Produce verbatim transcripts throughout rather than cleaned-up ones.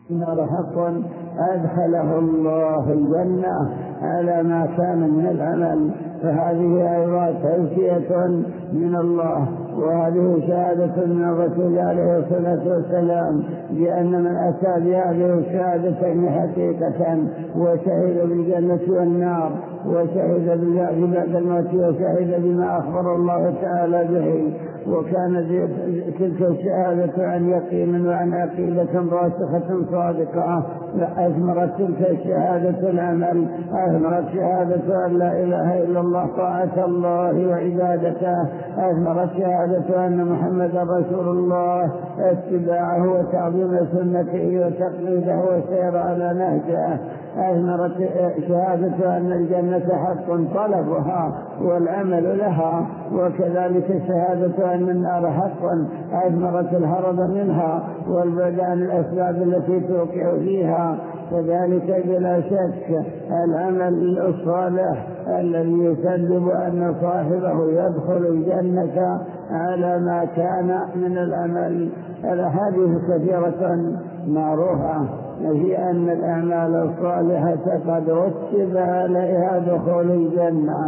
النار حق أدخله الله الجنة على ما كان من العمل، فهذه أيضا تزكية من الله، وهذه شهادة من الرسول عليه الصلاة والسلام بأن من أتى بهذه الشهادتين حقيقة وشهد بالجنة والنار وشهد بالله بعد الموت وشهد بما أخبر الله تعالى به، وكانت تلك الشهادة عن يقين وعن عقيدة راسخة صادقة، أثمرت تلك الشهادة العمل، أثمرت شهادة أن لا إله إلا الله طاعة الله وعبادته، أثمرت شهادة أن محمد رسول الله اتباعه وتعظيم سنته وتقليده والسير على نهجه، أثمرت شهادة أن الجنة حق طلبها والعمل لها، وكذلك شهادة أن النار حق أثمرت الهرب منها والبعد عن الأسباب التي توقع فيها. كذلك بلا شك العمل الصالح الذي يسبب أن صاحبه يدخل الجنة على ما كان من العمل. الأحاديث كثيرة معروفة في أن الأعمال الصالحة قد رتب عليها دخول الجنة،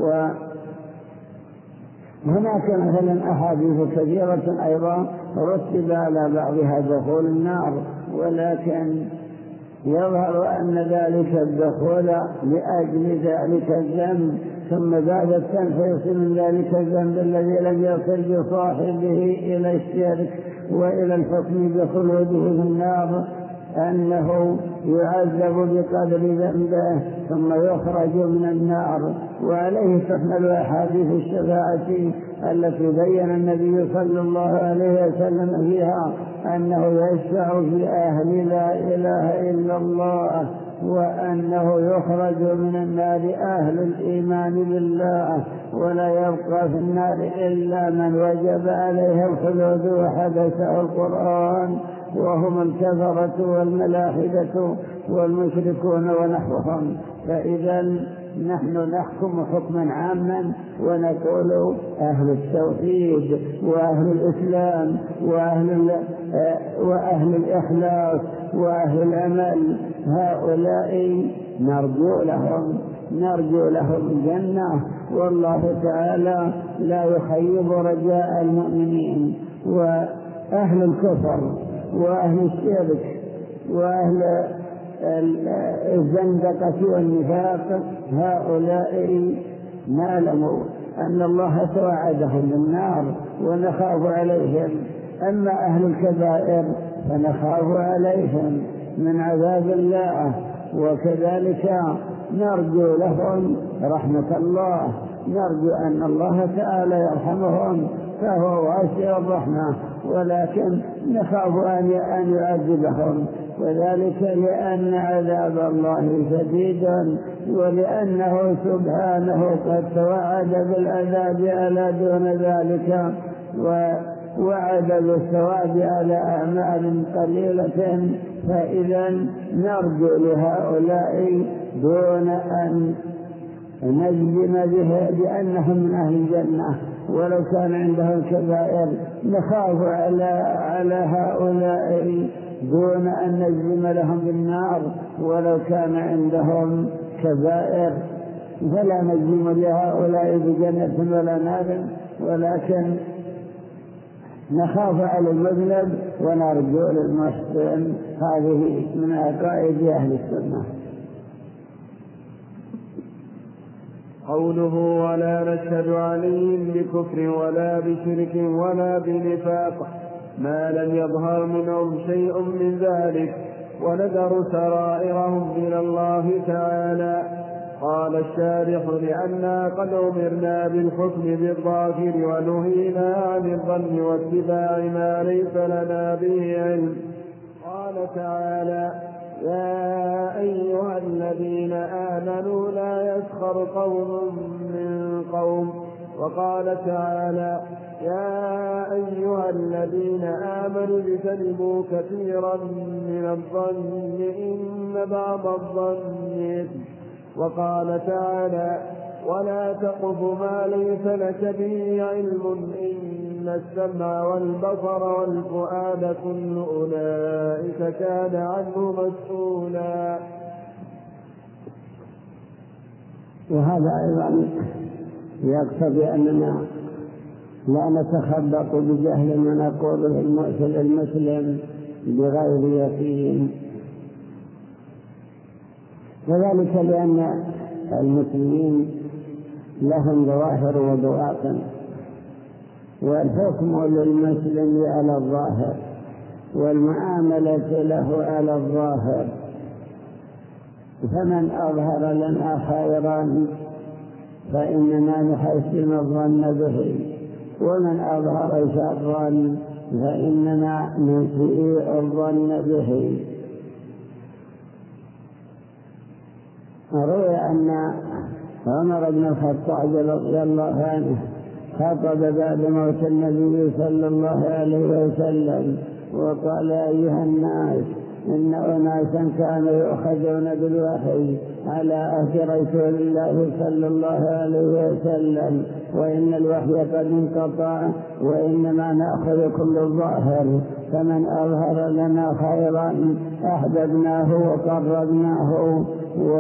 وهناك مثلا أحاديث كثيرة أيضا رتب على بعضها دخول النار، ولكن يظهر أن ذلك الدخول لأجل ذلك الذنب، ثم بعد التنفيس من ذلك الذنب الذي لم يصل بصاحبه إلى الشرك وإلى الحكم بخلوده في النار أنه يعذب بقدر ذنبه ثم يخرج من النار. وعليه تحمل أحاديث الشفاعة التي بين النبي صلى الله عليه وسلم فيها أنه يشفع في أهل لا إله إلا الله، وأنه يخرج من النار أهل الإيمان بالله، ولا يبقى في النار إلا من وجب عليه الخلود وحدثه القرآن، وهم الكفرة والملاحدة والمشركون ونحوهم. فإذا نحن نحكم حكما عاما ونقول أهل التوحيد وأهل الإسلام وأهل, وأهل الإخلاص وأهل العمل، هؤلاء نرجو لهم نرجو لهم الجنة، والله تعالى لا يخيب رجاء المؤمنين. وأهل الكفر وأهل الشرك وأهل الزندقة والنفاق هؤلاء نعلم أن الله توعدهم بالنار ونخاف عليهم، أما أهل الكبائر فنخاف عليهم من عذاب الله، وكذلك نرجو لهم رحمة الله، نرجو أن الله تعالى يرحمهم فهو واسع الرحمة، ولكن نخاف أن يعذبهم، وذلك لأن عذاب الله شديد، ولأنه سبحانه قد توعد بالعذاب على دون ذلك، ووعد بالثواب على أعمال قليلة. فإذا نرجو لهؤلاء دون أن نجزم به بأنهم من أهل الجنة، ولو كان عندهم كبائر نخاف على على هؤلاء دون أن نجزم لهم بالنار، ولو كان عندهم كبائر فلا نجزم لهؤلاء بجنة ولا نار، ولكن نخاف على المذنب ونرجو للمحسن. هذه من عقائد أهل السنة. قوله ولا نشهد عليهم بكفر ولا بشرك ولا بنفاق ما لم يظهر منهم شيء من ذلك، ونذر سرائرهم إلى الله تعالى. قال الشارح لأننا قد أمرنا بالحكم بالظاهر ونهينا عن الظن واتباع ما ليس لنا به علم. قال تعالى يا أيها الذين آمنوا لا يسخر قوم من قوم. وقال تعالى يا أيها الذين آمنوا اجتنبوا كثيرا من الظن إن بعض الظن إثم. وقال تعالى ولا تقف ما ليس لك به علم إن إن السمع والبصر والفؤاد كل أولئك كان عنه مسؤولا. وهذا أيضا يقتضي أننا لا نتخبط بجهل ونقول المسلم بغير يقين، وذلك لأن المسلمين لهم ظواهر وبواطن، والحكم للمسلم على الظاهر والمعاملة له على الظاهر، فمن أظهر لنا خيرا فإننا نحسن الظن به، ومن أظهر شرا فإننا نسيء الظن به. روي أن عمر بن الخطاب رضي الله عنه خطب بعد موت النبي صلى الله عليه وسلم وقال: أيها الناس، إن أناسا كانوا يؤخذون بالوحي على عهد رسول الله صلى الله عليه وسلم، وإن الوحي قد انقطع، وإنما نأخذ كل الظاهر، فمن أظهر لنا خيرا أحببناه وقربناه، و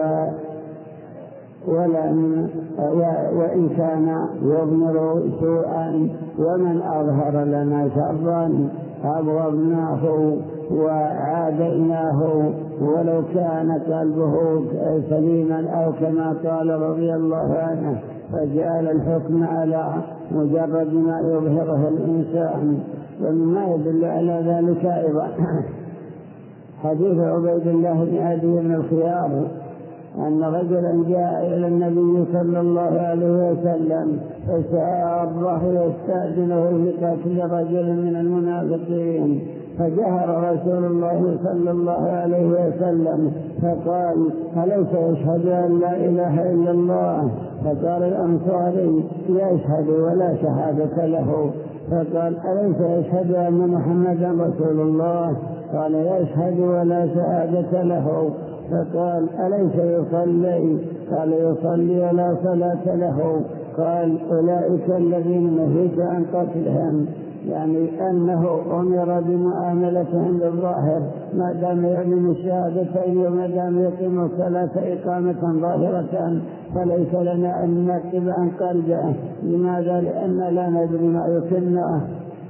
ولم وإن كان يضمر سوءا، ومن أظهر لنا شرا أبغضناه وعاديناه ولو كان قلبه سليما، أو كما قال رضي الله عنه: فجعل الحكم على مجرد ما يظهره الإنسان. ومما يدل على ذلك أيضا حديث عبيد الله بن عدي بن الخيار أن رجلا جاء إلى النبي صلى الله عليه وسلم فساره يستأذنه في قتل رجل من المنافقين، فجهر رسول الله صلى الله عليه وسلم فقال: أليس يشهد أن لا إله إلا الله؟ فقال الأنصاري: يشهد ولا شهادة له. فقال: أليس يشهد أن محمدا رسول الله؟ قال: يشهد ولا شهادة له. فقال: أليس يصلي؟ قال: يصلي ولا صلاة له. قال: أولئك الذين نهيت عن قتلهم، يعني أنه أمر بمعاملتهم بالظاهر ما دام يعلم الشهادتين وما دام يقيم الصلاة إقامة ظاهرة، فليس لنا أن نكتب عن قلبه. لماذا؟ لأن لا ندري ما يكنه.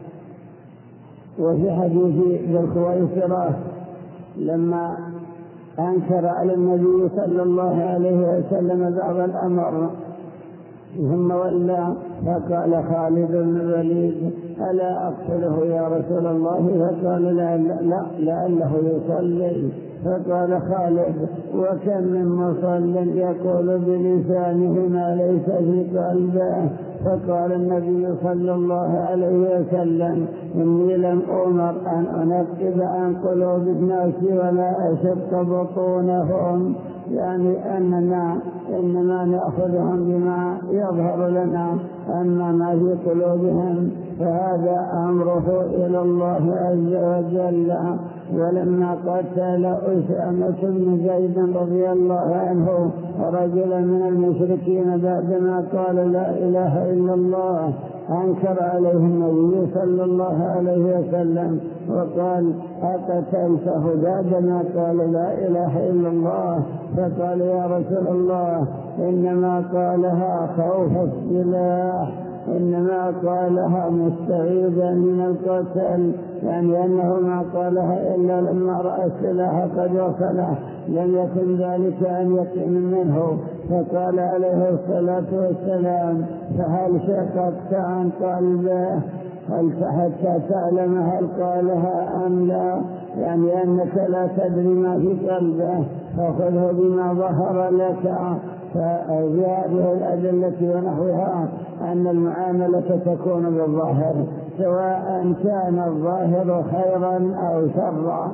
وفي حديث ذي الخويصرة لما أنكر على النبي صلى الله عليه وسلم بعض الأمر ثم ولى، فقال خالد بن الوليد: ألا أقتله يا رسول الله؟ فقال: لا لا لعله يصلي. فقال خالد: وكم من مصل يقول بلسانه ما ليس في قلبه. فقال النبي صلى الله عليه وسلم: إني لم أمر أن أنقب عن قلوب الناس ولا أشق بطونهم، يعني أننا إنما نأخذهم بما يظهر لنا، أما ما في قلوبهم فهذا أمره إلى الله عز وجل. ولما قتل أسامة بن زيد رضي الله عنه رجلا من المشركين بعدما قال لا إله إلا الله، أنكر عليه النبي صلى الله عليه وسلم وقال: أقتلته بعدما قال لا إله إلا الله؟ فقال: يا رسول الله، إنما قالها خوف السلاح، إنما قالها مستعيدا من القتل، يعني أنه ما قالها إلا لما رأى السلاح قد وصله، لم يكن ذلك أن يقيم منه. فقال عليه الصلاة والسلام: فهل شققت عن قلبه؟ هل حتى تعلم هل قالها أم لا؟ يعني أنك لا تدري ما في قلبه، فخذه بما ظهر لك. ففي هذه الأدلة ونحوها أن المعاملة تكون بالظاهر، سواء كان الظاهر خيرا أو شرا.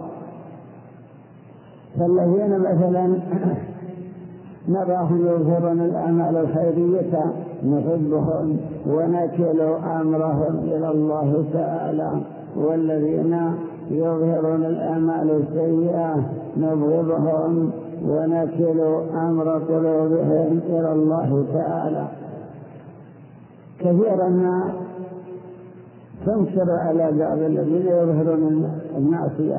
فالذين مثلا نراهم يظهرون الأعمال الخيرية نحبهم ونكل أمرهم إلى الله تعالى، والذين يظهرون الأعمال السيئة نبغضهم ونكل أمر قلوبهم إلى الله تعالى. كثيرا ما تنكر على بعض الذين يظهرون المعصية،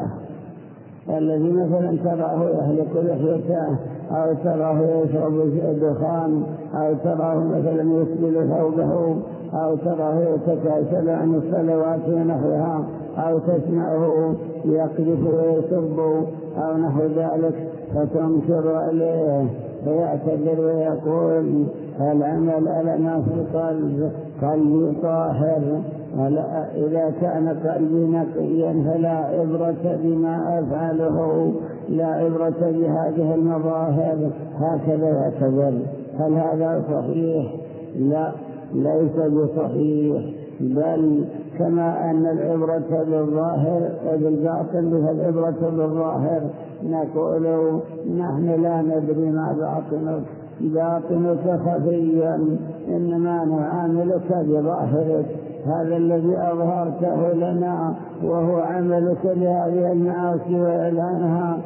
الذي مثلا تراه يهلك لحيته، أو تراه يشرب دخان، أو تراه مثلا يسبل ثوبه، أو تراه يتكاسل عن الصلوات ونحوها، أو تسمعه يقذف ويسب أو نحو ذلك، فتنكر عليه فيعتذر ويقول العمل على ما في القلب، قلبي طاهر، إذا كان قلبي نقيا فلا عبرة بما أفعله، لا عبرة بهذه المظاهر، هكذا يعتذر. هل هذا صحيح؟ لا، ليس بصحيح، بل كما أن العبرة بالظاهر وبالباطن فالعبرة بالظاهر، نقول نحن لا ندري ما باطنك، باطنك خفيا، إنما نعاملك بظاهرك، هذا الذي أظهرته لنا وهو عملك لهذه المعاصي وإعلانها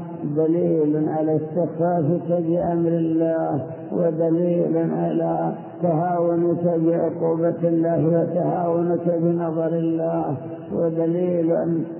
دليل على استخفافك بأمر الله، ودليل على تهاونك بعقوبة الله وتهاونك بنظر الله، ودليل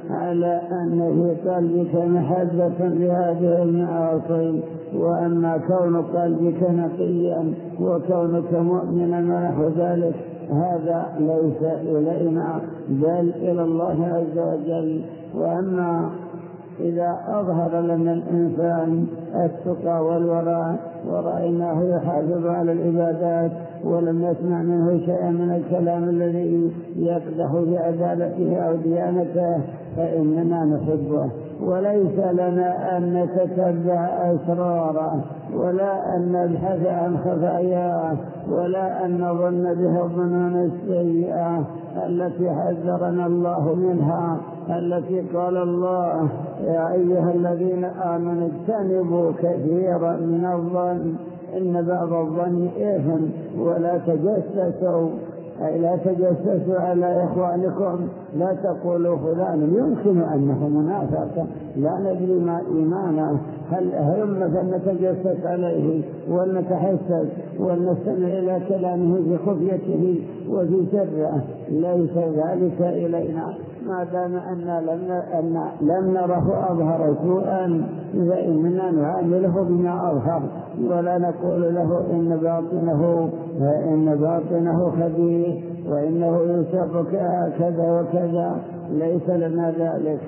على أن في قلبك محبة لهذه المعاصي. وأما كون قلبك نقيا وكونك مؤمنا ونحو ذلك هذا ليس إلينا بل إلى الله عز وجل. وأما إذا أظهر لنا الإنسان التقى والوراء ورأيناه يحافظ على العبادات ولم نسمع منه شيئا من الكلام الذي يقدح بعدالته أو ديانته فإننا نحبه، وليس لنا أن نتتبع أسراره، ولا أن نبحث عن خفاياه، ولا أن نظن به الظنون السيئة التي حذرنا الله منها، التي قال الله يا أيها الذين آمنوا اجتنبوا كثيرا من الظن إن بعض الظن إثم ولا تجسسوا، أي لا تجسسوا على إخوانكم، لا تقولوا فلان يمكن أنه منافق لا ندري ما إيمانه، هل هم فلنتجسس عليه ولنتحسس ولنستمع إلى كلامه في خفيته وفي سره، ليس ذلك إلينا ما دام أن لم, لم نره أظهر سوءا فإننا نعامله بما أظهر، ولا نقول له إن باطنه إن باطنه خبيث وإنه يسرك كذا وكذا، ليس لنا ذلك.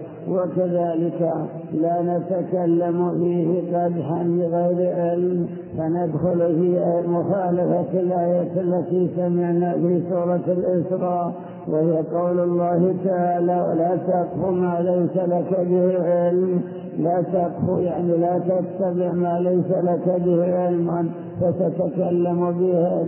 وكذلك لا نتكلم فيه قدحا بغير علم فندخل في مخالفة الآية التي سمعنا في سورة الإسراء وهي قول الله تعالى ولا تقف ما ليس لك به علم، لا تقف يعني لا تتبع ما ليس لك به علم فتتكلم به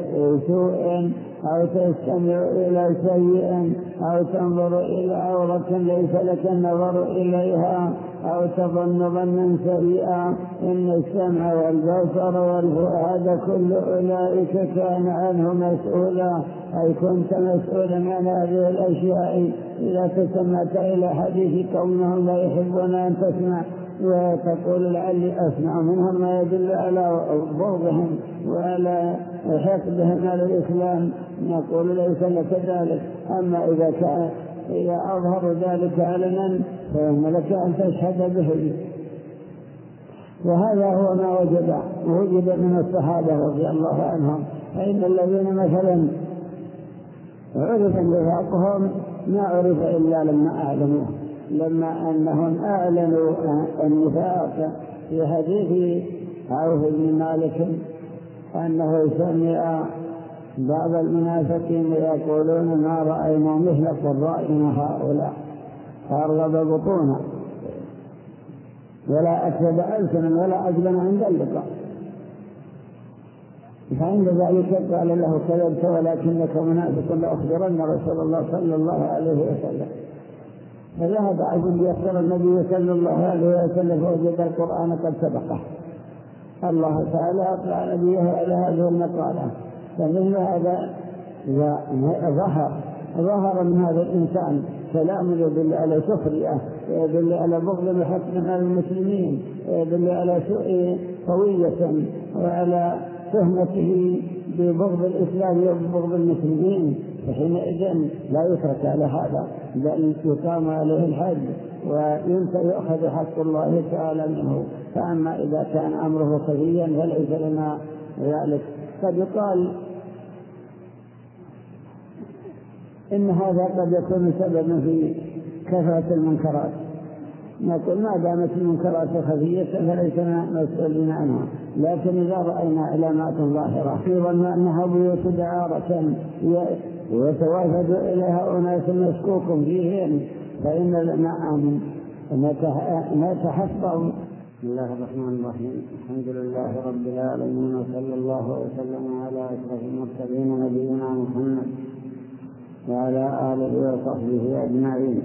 بسوء أو تستمع إلى شيء أو تنظر إلى عورة ليس لك النظر إليها أو تظن ظنا سيئا، إن السمع والبصر والفؤاد كل أولئك كان عنه مسؤولا، أي كنت مسؤولا عن هذه الأشياء إذا تسمعت إلى حديث قومهم لا يحبون أن تسمع وتقول لعلي أسمع منهم ما يدل على بغضهم وعلى حقدهم على الإسلام، نقول ليس لك ذلك. أما إذا كان إذا أظهر ذلك علنا فإن لك أن تشهد به، وهذا هو ما وجد وجد من الصحابة رضي الله عنهم، فإن الذين مثلا عرف نفاقهم ما عرف إلا لما أعلنوه، لما أنهم أعلنوا النفاق. في حديث عوف بن مالك أنه سمع بعض المنافقين يقولون ما رأينا مثل قرائنا هؤلاء، فأرغب بطونا ولا أكذب ألسنا ولا أجبن عند اللقاء، فعند ذلك قال له كذبت ولكنك منافق لأخبرن رسول الله صلى الله عليه وسلم. فذهب عبد يخبر النبي صلى الله عليه وسلم فوجد القرآن قد سبقه، الله تعالى أطلع نبيه على هذه المقالة. فمثل هذا ظهر ظهر من هذا الإنسان كلام يدل على سخرية، يدل على بغض الحق من المسلمين، يدل على سوء قوية وعلى تهمته ببغض الإسلام وبغض المسلمين، فحينئذ لا يترك على هذا، بل يقام عليه الحج ويؤخذ حق الله تعالى منه. فأما إذا كان أمره خفيا فليس لنا ذلك. قد يقال إن هذا قد يكون سببا في كثرة المنكرات، نقول ما دامت المنكرات خفية فليسنا مسؤولين عنها، لكن إذا رأينا علامات ظاهرة يظن أنها بيوت دعارة ويتوافد إليها أناس مشكوك فيهم فإننا نتحفظ. بسم الله الرحمن الرحيم. الحمد لله رب العالمين، وصلى الله وسلم على أشرف المرسلين نبينا محمد وعلى آله وصحبه أجمعين.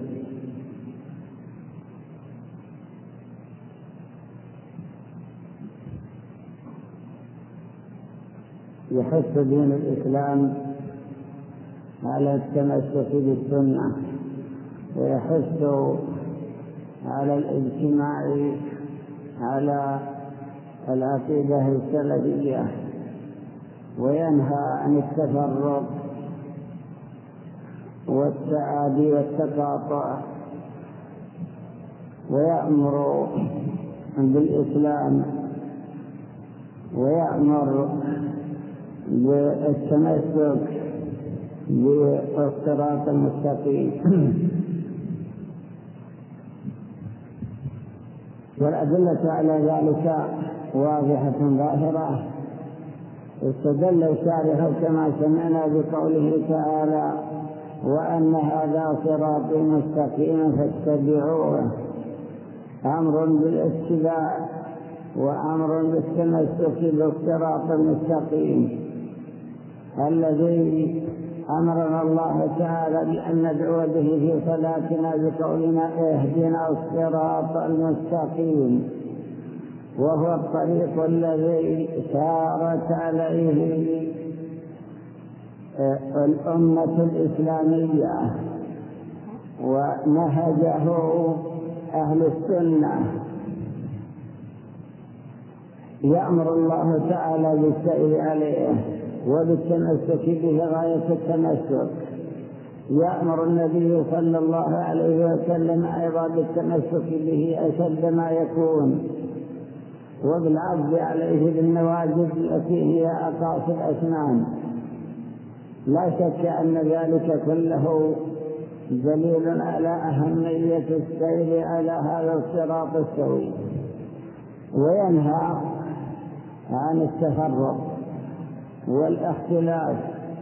يحث دين الإسلام على التمسك بالسنة، ويحث على الاجتماع على العقيدة السلفية، وينهى عن التفرق والتعادي والتقاطع، ويأمر بالإسلام ويأمر بالتمسك بالصراط المستقيم. والأدلة على ذلك واضحة ظاهرة. استدل الشارح كما سمعنا بقوله تعالى: وأن هذا صراطي مستقيما فاتبعوه، أمر بالاتباع وأمر بالتمسك بالصراط المستقيم الذي أمرنا الله تعالى بأن ندعو به في صلاتنا بقولنا: اهدنا الصراط المستقيم، وهو الطريق الذي سارت عليه الأمة الإسلامية ونهجه أهل السنة. يأمر الله تعالى بالسير عليه وبالتمسك به غاية التمسك. يأمر النبي صلى الله عليه وسلم أيضا بالتمسك به أشد ما يكون، وبالعض عليه بالنواجذ التي هي أقاصي الأسنان. لا شك أن ذلك كله دليل على أهمية السير على هذا الصراط السوي. وينهى عن التفرق والاختلاف،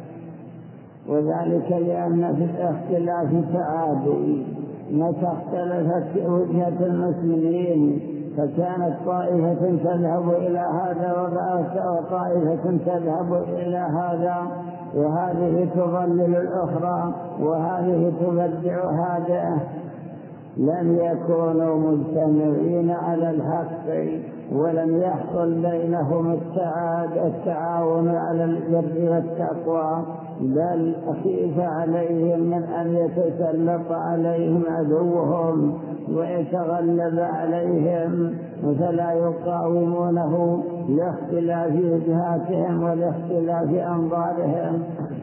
وذلك لأن في الاختلاف تعادي. متى اختلفت وجهة المسلمين فكانت طائفة تذهب إلى هذا وطائفة تذهب إلى هذا، وهذه تضلل الأخرى وهذه تبدع هذا، لم يكونوا مجتمعين على الحق ولم يحصل بينهم التعاون على البر والتقوى، بل خيف عليهم من أن يتسلط عليهم عدوهم ويتغلب عليهم، فلا يقاومونه لاختلاف وجهاتهم ولاختلاف أنظارهم.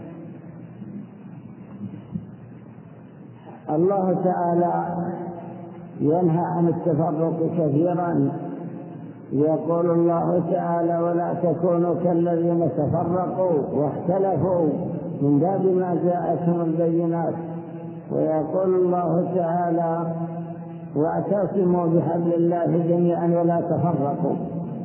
الله تعالى ينهى عن التفرق كثيرا. يقول الله تعالى: ولا تكونوا كالذين تفرقوا واختلفوا من بعد ما جاءتهم البينات. ويقول الله تعالى: واعتصموا بحبل الله جميعا ولا تفرقوا.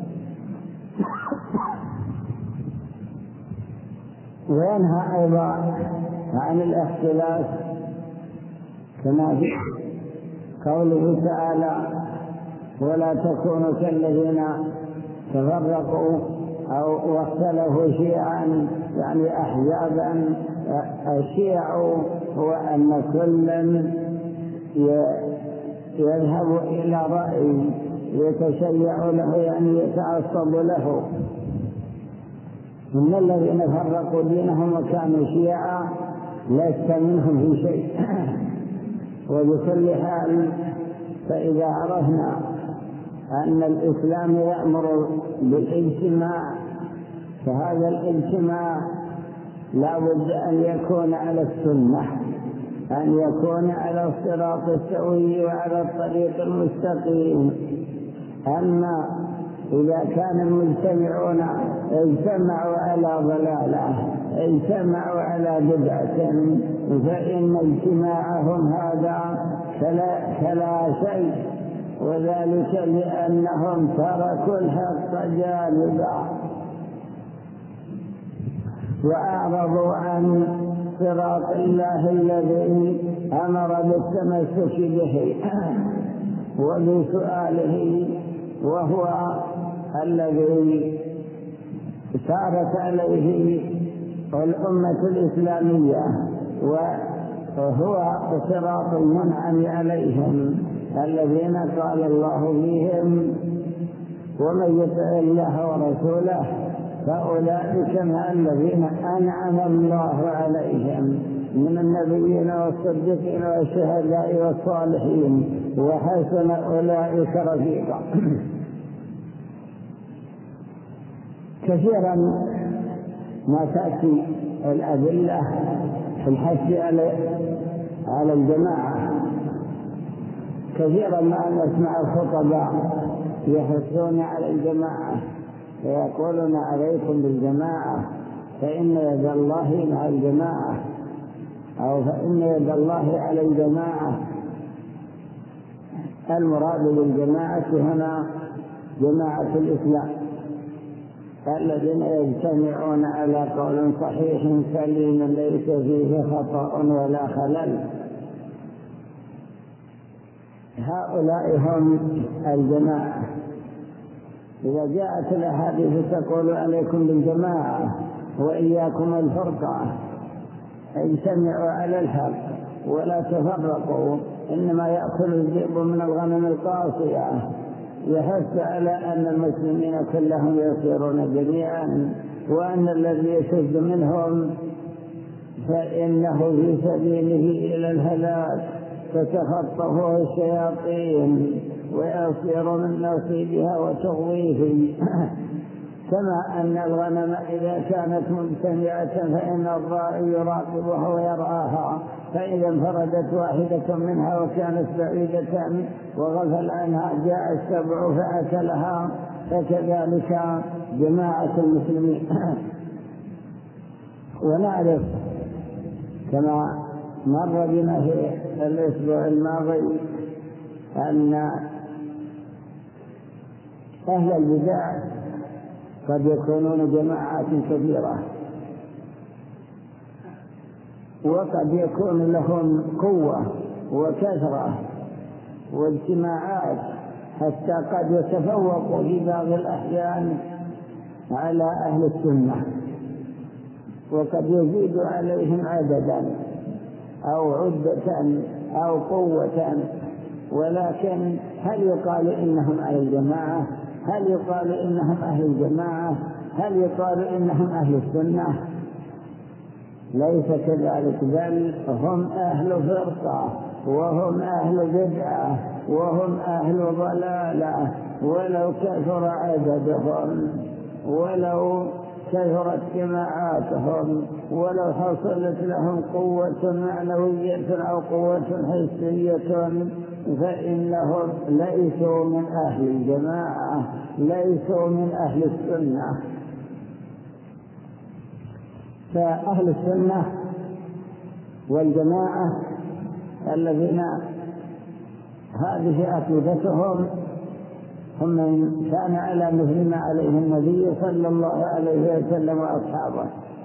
وينهى أيضا عن الاختلاف كما في قوله تعالى: ولا تكونوا كالذين تفرقوا أو واختلفوا شيعا، يعني أحزابا. الشيع هو أن كلا يذهب إلى رأي يتشيع له، يعني يتعصب له. إن الذين فرقوا دينهم وكانوا شيعا لست منهم في شيء. وبكل حال فإذا عرفنا أن الإسلام يأمر بالاجتماع، فهذا الاجتماع لا بد أن يكون على السنة، أن يكون على الصراط السوي وعلى الطريق المستقيم. أما إذا كان المجتمعون اجتمعوا على ضلالة، اجتمعوا على بدعة، فإن اجتماعهم هذا كلا, كلا شيء، وذلك لأنهم تركوا الحق جانبا وأعرضوا عن صراط الله الذي أمر بالتمسك به وبسؤاله، وهو الذي سارت عليه الأمة الإسلامية، وهو صراط المنعم عليهم الذين قال الله فيهم: ومن يطع الله ورسوله فأولئك مع الذين أنعم الله عليهم من النبيين والصديقين والشهداء والصالحين وحسن أولئك رفيقا. كثيرا ما تأتي الأدلة في الحث على الجماعة، كثيرا ما نسمع الخطباء يحثون على الجماعة ويقولون: عليكم بالجماعة فإن يد الله مع الجماعة، أو فإن يد الله على الجماعة. المراد بالجماعة هنا جماعة الإسلام الذين يجتمعون على قول صحيح سليم ليس فيه خطأ ولا خلل، هؤلاء هم الجماعة. إذا جاءت الأحاديث تقول: عليكم بالجماعة وإياكم الفرقة، اجتمعوا على الحق ولا تفرقوا، إنما يأكل الذئب من الغنم القاصية، يحث على أن المسلمين كلهم يصيرون جميعا، وأن الذي يشد منهم فإنه في سبيله إلى الهلاك فتخطفه الشياطين ويصير من نصيبها وتغويه. كما أن الغنم إذا كانت مجتمعة فإن الراعي يراقبها ويرعاها، فإذا انفردت واحدة منها وكانت بعيدة وغفل عنها جاء السبع فأكلها، فكذلك جماعة المسلمين. ونعرف كما مر بنا في الأسبوع الماضي أن أهل البدع قد يكونون جماعات كبيرة، وقد يكون لهم قوة وكثرة واجتماعات، حتى قد يتفوقوا في بعض الأحيان على أهل السنة، وقد يزيد عليهم عددا أو عدة أو قوة. ولكن هل يقال إنهم أهل الجماعة؟ هل يقال إنهم أهل الجماعة؟ هل يقال إنهم أهل السنة؟ ليس كذلك، بل هم أهل فرقة، وهم أهل بدعة، وهم أهل ضلالة، ولو كثر عددهم، ولو كثرت جماعاتهم، ولو حصلت لهم قوة معنوية أو قوة حسية، فإنهم ليسوا من أهل الجماعة، ليسوا من أهل السنة. فأهل السنة والجماعة الذين هذه عقيدتهم هم من كان على مثل ما عليه النبي صلى الله عليه وسلم وأصحابه،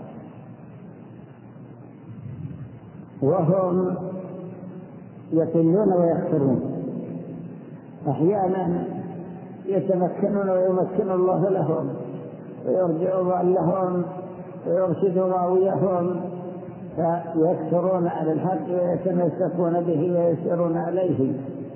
وهم يقلون ويكثرون، أحيانا يتمكنون ويمكن الله لهم ويرجع ضالهم ويرشد راويهم، فيكثرون على الحق ويتمسكون به ويسيرون عليه.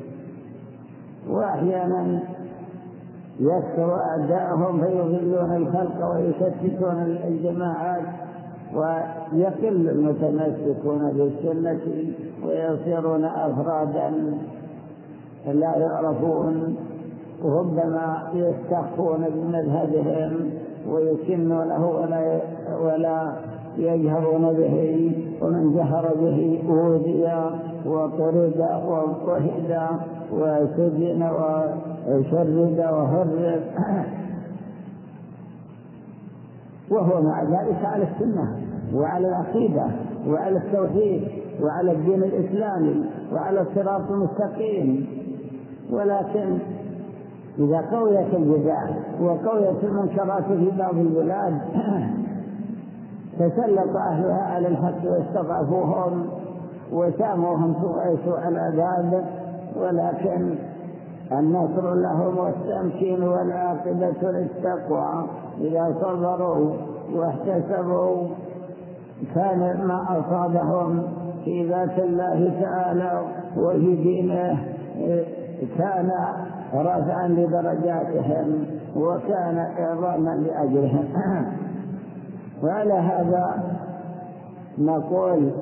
وأحيانا يكثر أعداءهم فيضلون الخلق ويشتتون الجماعات، ويقل المتمسكون بالسنة ويصيرون أفرادا لا يعرفون، ربما يستخفون بمذهبهم ويكنونه ولا, ولا يجهرون به، ومن جهر به أوذي وطرد واضطهد وسجن وشرد وهرب، وهو مع ذلك على السنة وعلى العقيدة وعلى التوحيد وعلى الدين الإسلامي وعلى الصراط المستقيم. ولكن إذا قويت البدع وقويت المنكرات في بعض البلاد تسلط أهلها على الحق واستضعفوهم وساموهم سوء العذاب. ولكن النصر لهم والتمكين والعاقبة للتقوى إذا صبروا واحتسبوا كان ما أصابهم في ذات الله تعالى وفي دينه كان رافعا لدرجاتهم وكان إعظاما لأجرهم. وعلى هذا نقول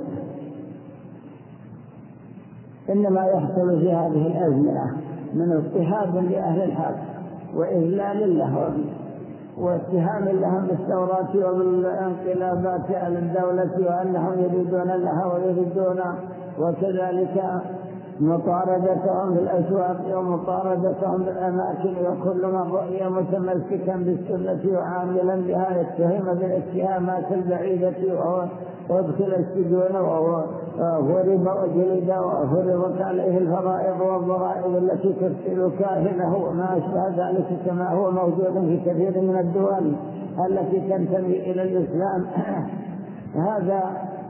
إنما يحصل في هذه الأزمنة من اضطهاد لأهل الحق وإذلال لهم واتهام لهم بالثورات وبالانقلابات على الدولة وأنهم يريدون لها ويريدون، وكذلك مطاردتهم في الأسواق ومطاردتهم بالأماكن، وكل من رأي متمسكا بالسنة وعاملا بها يتهم بالاتهامات البعيدة وهو وادخل السجون وهو غرب وجلد وفرضت عليه الفرائض والضرائب التي تفصل كاهنه وما أشبه ذلك، كما هو موجود في كثير من الدول التي تنتمي إلى الإسلام. هذا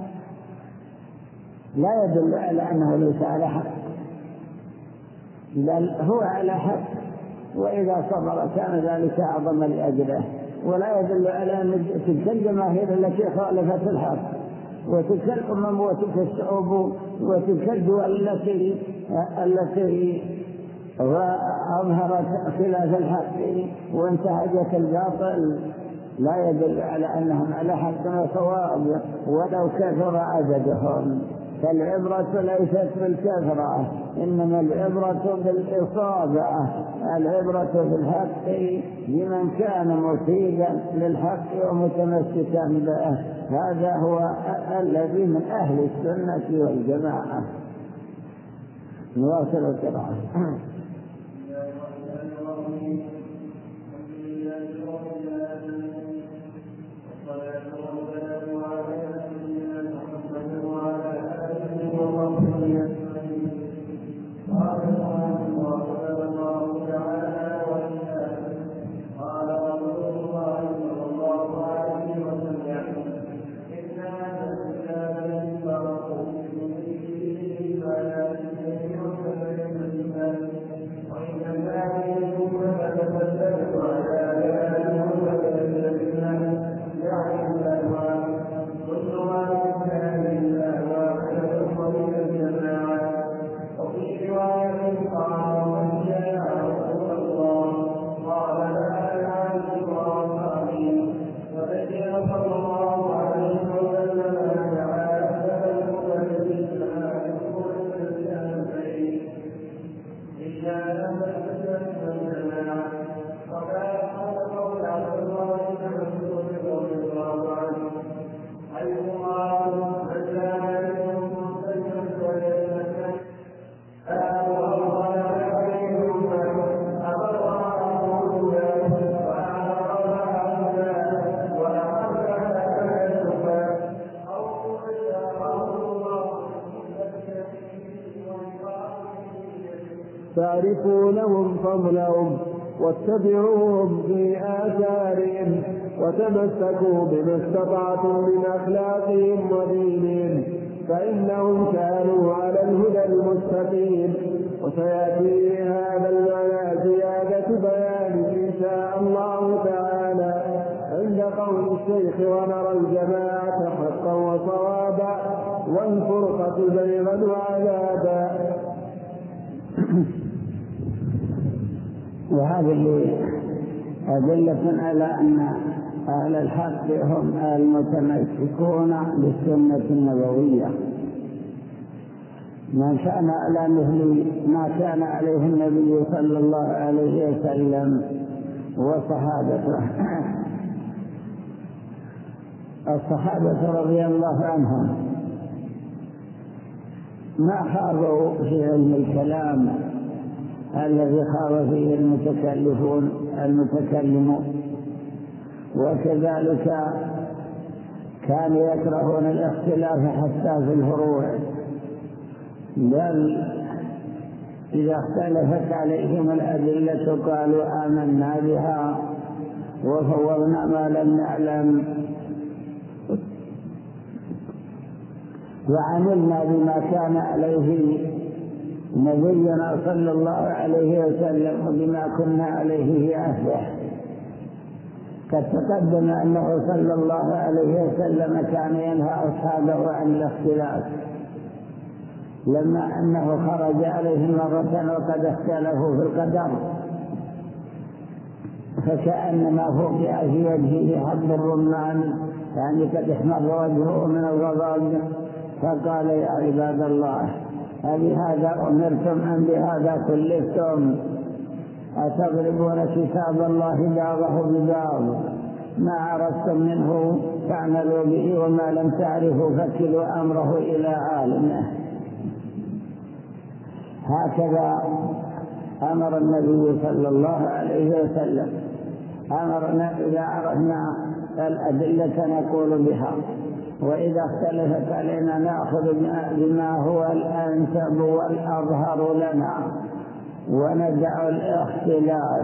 لا يدل على أنه ليس على حق، بل هو على حق، وإذا صبر كان ذلك أعظم لأجله. ولا يدل على أن تلك الجماهير التي خالفت الحق وتلك الأمم وتلك الشعوب وتلك الدول التي التي أظهرت خلاف الحق وانتهجت الباطل لا يدل على أنهم على حق وصواب ولو كثر عددهم. فالعبرة ليست بالكثرة، إنما العبرة بالإصابة، العبرة بالحق لمن كان مفيدا للحق ومتمسكا به. هذا هو الذي من أهل السنة والجماعة. نواصل القراءة. تعرفونهم فضلهم واتبعوهم في آثارهم وتمسكوا بما استطعتم من أخلاقهم ودينهم فإنهم كانوا على الهدى المستقيم. وسيأتي هذا المعنى زيادة بيان إن شاء الله تعالى عند قول الشيخ ونرى الجماعة حقا وصوابا والفرقة زيغا وعذابا. وهذه أدلة على أن أهل الحق هم المتمسكون بالسنة النبوية، من كان على مثل ما كان عليه النبي صلى الله عليه وسلم وصحابته. الصحابة رضي الله عنهم ما خاضوا في علم الكلام الذي خاض فيه المتكلفون المتكلمون، وكذلك كانوا يكرهون الاختلاف حتى في الفروع، بل إذا اختلفت عليهم الأدلة قالوا آمنا بها وفوضنا ما لم نعلم وعملنا بما كان عليه نبينا صلى الله عليه وسلم وبما كنا عليه في عهده. قد تقدم أنه صلى الله عليه وسلم كان ينهى أصحابه عن الاختلاف لما أنه خرج عليهم مرة وقد اختلفوا في القدر، فكأنما فوقع في وجهه حب الرمان، يعني قد احمر وجهه من الغضب، فقال يا عباد الله أبهذا أمرتم أم بهذا كلفتم؟ أتضربون كتاب الله بعضه ببعض؟ ما عرفتم منه فاعملوا به وما لم تعرفوا فكلوا أمره إلى عالمه. هكذا أمر النبي صلى الله عليه وسلم، أمرنا إذا عرفنا الأدلة نقول بها، وإذا اختلفت علينا نأخذ بما هو الأنسب والأظهر لنا وندع الاختلاف.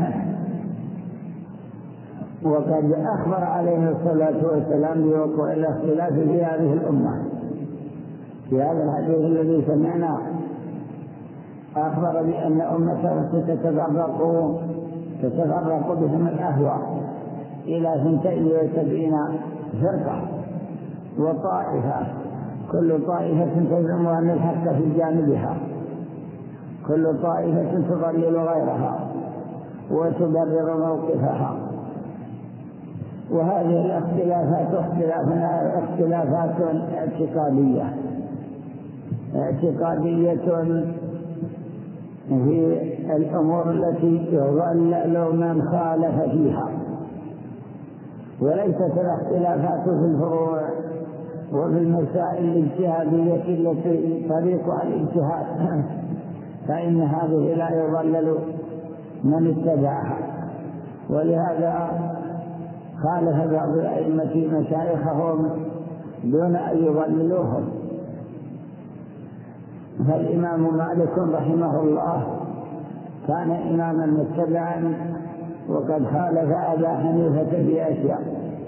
وقد أخبر عليه الصلاة والسلام بوقوع الاختلاف في هذه الأمة في هذا الحديث الذي سمعناه، أخبر بأن أمته ستتفرق تتفرق بهم الأهواء إلى ثنتين وسبعين فرقة وطائفة، كل طائفة تزعم أن الحق في جانبها، كل طائفة تضلل غيرها وتبرر موقفها. وهذه الاختلافات اختلافات اعتقادية اعتقادية في الأمور التي يضلل من خالف فيها، وليست الاختلافات في الفروع وفي المسائل الاجتهادية التي طريقها الاجتهاد، فإن هذه لا يضلل من اتبعها. ولهذا خالف بعض الأئمة مشايخهم دون أن يضللوهم. فالإمام مالك رحمه الله كان إماما متبعا وقد خالف أبا حنيفة في أشياء،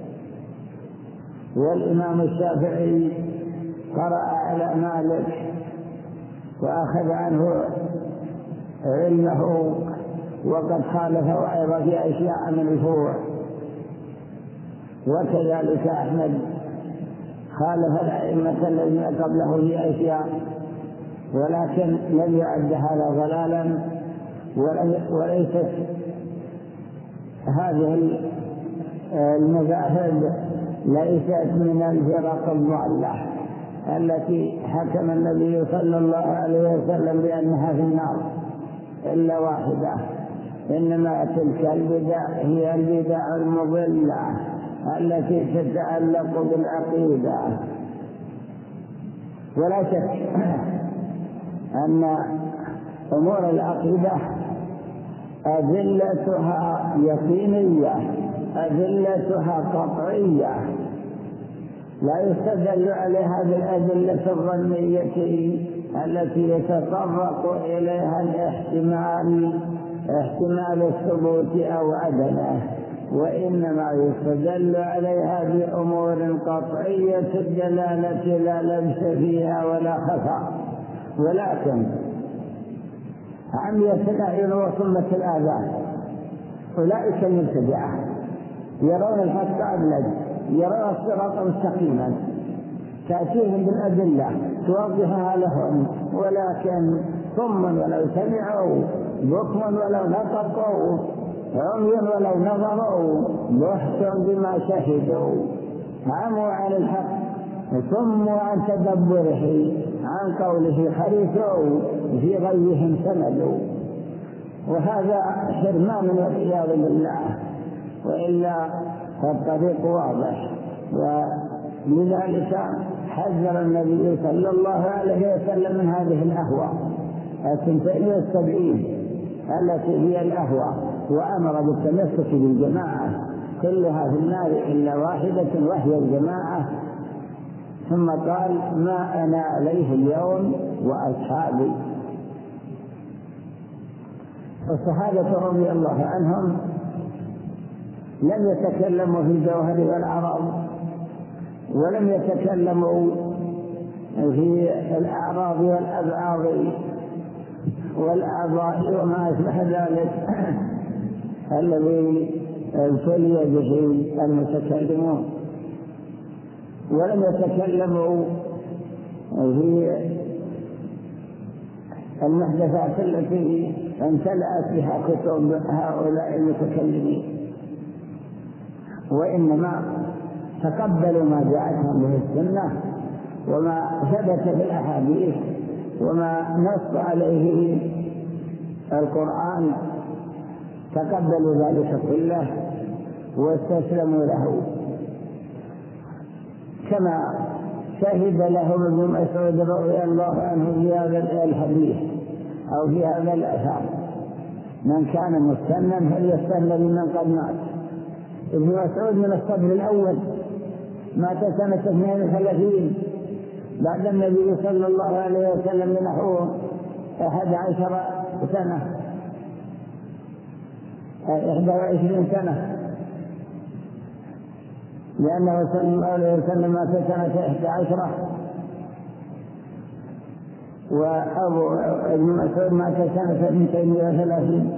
والإمام الشافعي قرأ على مالك وأخذ عنه علمه وقد خالفه أيضا في أشياء من الفروع، وكذلك أحمد خالف الأئمة الذين قبله في أشياء، ولكن لم يعد هذا ضلالا، وليست هذه المذاهب ليست من الفرق الضالة التي حكم النبي صلى الله عليه وسلم بأنها في النار إلا واحدة، إنما تلك البدع هي البدع المضلة التي تتعلق بالعقيدة. ولا شك أن أمور العقيدة أدلتها يقينية، أدلتها قطعية، لا يستدل عليها بالأدلة الظنية التي يتطرق إليها الاحتمال احتمال الثبوت أو عدمه، وإنما يستدل عليها بأمور قطعية الدلالة لا لبس فيها ولا خفاء. ولكن عميت الأعين وصمت الآذان، أولئك المبتدعة يرون الحق أبلج، يرون الصراط مستقيما، تأتيهم بالأدلة توضحها لهم، ولكن ثم ولو سمعوا، بكم ولو نطقوا، عمي ولو نظروا، بحث بما شهدوا، عموا عن الحق ثم عن تدبره، عن قوله حريثوا، في غيهم سندوا. وهذا حرمان والعياذ بالله، وإلا فالطريق واضح. ولذلك حذر النبي صلى الله عليه وسلم من هذه الأهواء الثنتين والسبعين التي هي الأهواء، وأمر بالتمسك بالجماعة كلها في النار إلا واحدة وهي الجماعة. ثم قال ما أنا عليه اليوم وأصحابي. الصحابة رضي الله عنهم لم يتكلموا في الجوهر والأعراض، ولم يتكلموا في الأعراض والأبعاض والأعضاء وما أشبه ذلك الذي ابتلي به المتكلمون، ولم يتكلموا في المحدثات التي امتلأت بها كتب هؤلاء المتكلمين، وإنما تقبلوا ما جاءتهم به السنة وما ثبت في الأحاديث وما نص عليه القرآن، تقبلوا ذلك كله واستسلموا له، كما شهد لهم ابن مسعود رضي الله عنه في هذا الحديث أو في هذا الأثر: من كان مستنا فليستن بمن قد مات. ابن مسعود من الصدر الأول، مات سنة اثنين وثلاثين بعد النبي صلى الله عليه وسلم بنحو أحد عشر سنة إحدى وعشرين سنة، لأنه صلى الله عليه وسلم مات سنة إحدى عشرة، وأبو ابن مسعود مات سنة اثنتين وثلاثين.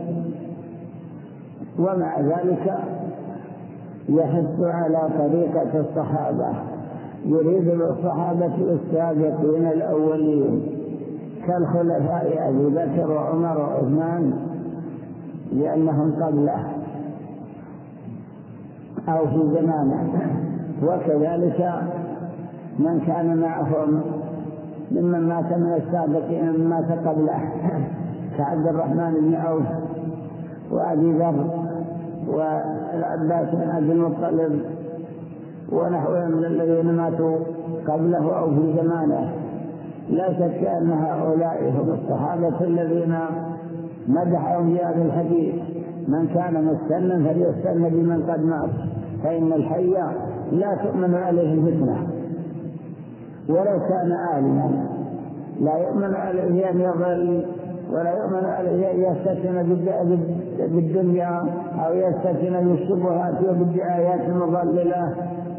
ومع ذلك يحث على طريقة الصحابة، يريد بالصحابة السابقين الأولين كالخلفاء أبي بكر وعمر وعثمان لأنهم قبله أو في زمانه، وكذلك من كان معهم ممن مات من السابقين من مات قبله كعبد الرحمن بن عوف وأبي ذر والعباس بن عبد المطلب ونحوهم من الذين ماتوا قبله أو في زمانه. لا شك أن هؤلاء هم الصحابة الذين مدحهم في هذا الحديث: من كان مستنا فليستن بمن قد مات، فإن الحي لا تؤمن عليه الفتنة، ولو كان عالما لا يؤمن عليه أن يضل، ولا يؤمن عليه أن يستثن بالدنيا أو يستثن بالشبهات وبالدعايات المضللة.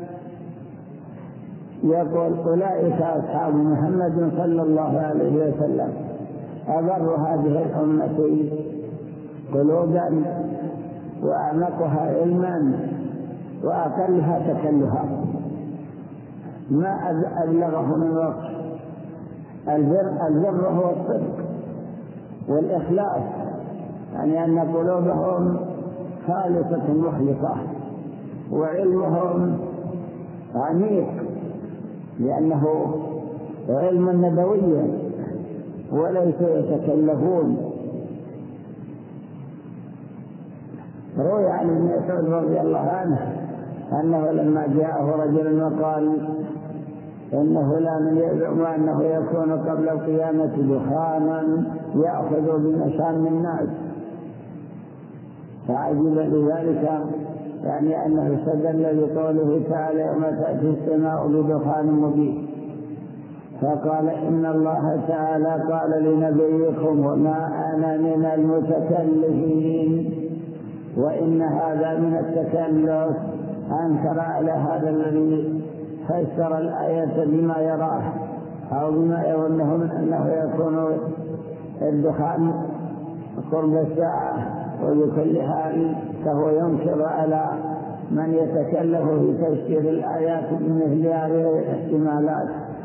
يقول: أولئك أصحاب محمد صلى الله عليه وسلم، أبر هذه الأمة قلوبا وأعمقها علما وأقلها تكلها. ما أبلغه من وقت. البر البر هو الصدق والإخلاص، يعني أن قلوبهم خالصة مخلصة، وعلمهم عميق لأنه علم نبوي وليس يتكلفون. روي عن ابن مسعود رضي الله عنه أنه لما جاءه رجل وقال إن فلانا يزعم أنه يكون قبل القيامة دخانا يأخذ بمشام الناس، فعجب لذلك، يعني أنه استدل بقوله تعالى: يوم تأتي السماء بدخان مبين. فقال: إن الله تعالى قال لنبيكم: وما أنا من المتكلفين. وإن هذا من التكلف. أنكر على هذا الذي فسر الآية بما يراه أو بما يظنه من أنه يكون الدخان قرب الساعة، وبكل حال فهو ينكر على من يتكلف في تفسير الآيات بمثل هذه الاحتمالات.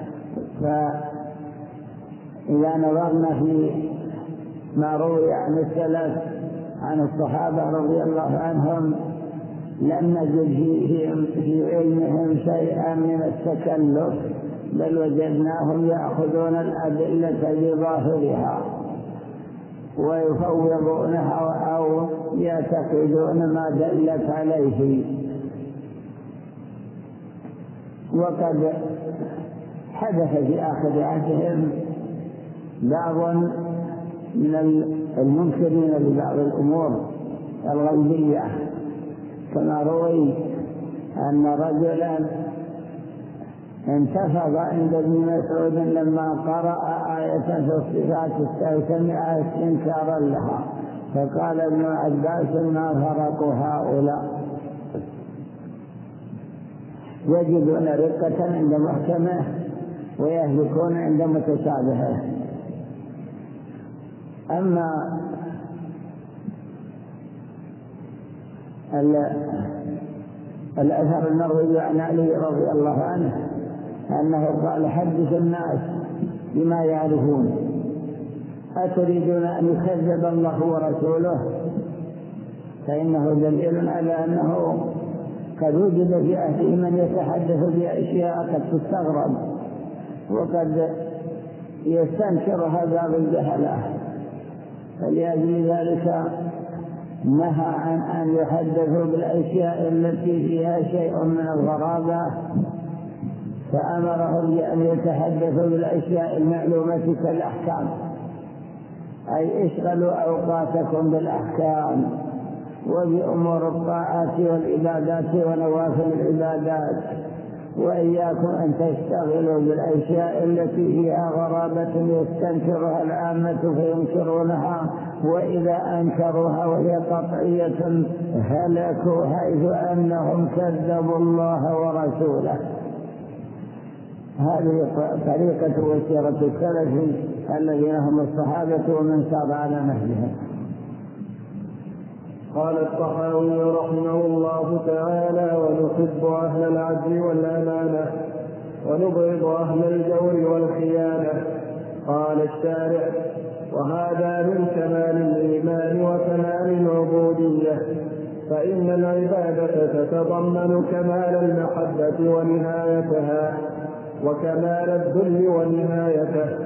فإذا نظرنا في ما روي عن السلف عن الصحابة رضي الله عنهم لم نجد فيهم في علمهم شيئا من التكلف، بل وجدناهم يأخذون الأدلة بظاهرها ويفوضونها أو يعتقدون ما دلت عليه. وقد حدث في آخر عهدهم بعض من المنكرين لبعض الأمور الغيبية، كما روي أن رجلا انتفض عند ابن مسعود لما قرأ آية في الصفات استمع استنكارا لها، فقال ابن عباس ما فرق هؤلاء، يجدون رقة عند محكمه ويهلكون عند متشابهه. أما الأثر المروي عن علي رضي الله عنه أنه قال حدث الناس بما يعرفون، أتريدون أن يكذب الله ورسوله؟ فإنه دليل على أنه قد وجد في أهله من يتحدث بأشياء قد تستغرب وقد يستنكر هذا بالجهلة، فلأجل ذلك نهى عن أن يحدثوا بالأشياء التي فيها شيء من الغرابة، فأمرهم بأن يتحدثوا بالأشياء المعلومة كالأحكام، أي اشغلوا أوقاتكم بالأحكام وبأمور الطاعات والعبادات ونوافل العبادات، وإياكم أن تشتغلوا بالأشياء التي فيها غرابة يستنكرها العامة فينكرونها، وإذا أنكروها وهي قطعية هلكوا، حيث أنهم كذبوا الله ورسوله. هذه طريقة وسيرة السلف الذين هم الصحابة ومن سار على نهجهم. قال الطحاوي رحمه الله تعالى: ونحب أهل العدل والأمانة ونبغض أهل الجور والخيانة. قال الشارع: وهذا من كمال الإيمان وكمال العبودية، فإن العبادة تتضمن كمال المحبة ونهايتها، وكمال الذل ونهايته،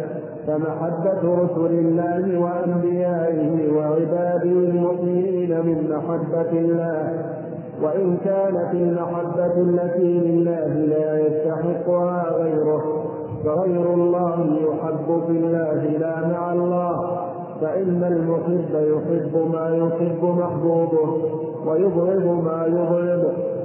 فمحبة رسل الله وأنبيائه وعباده المؤمنين من محبة الله، وإن كانت المحبة التي لله لا يستحقها غيره، فغير الله يحب في الله لا مع الله، فإن المحب يحب ما يحب محبوبه، ويبغض ما يبغض،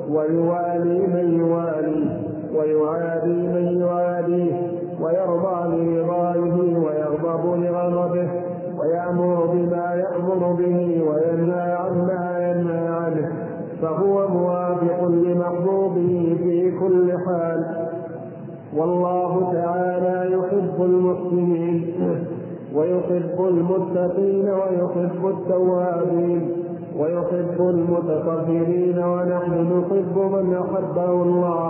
ويوالي من يواليه، ويعادي من يعاديه، ويرضى لرضائه ويغضب لغضبه، ويأمر بما يأمر به وينهى عما ينهى عنه، فهو موافق لمحبوبه في كل حال. والله تعالى يحب المحسنين ويحب المتقين ويحب التوابين ويحب المتطهرين، ونحن نحب من أحبه الله،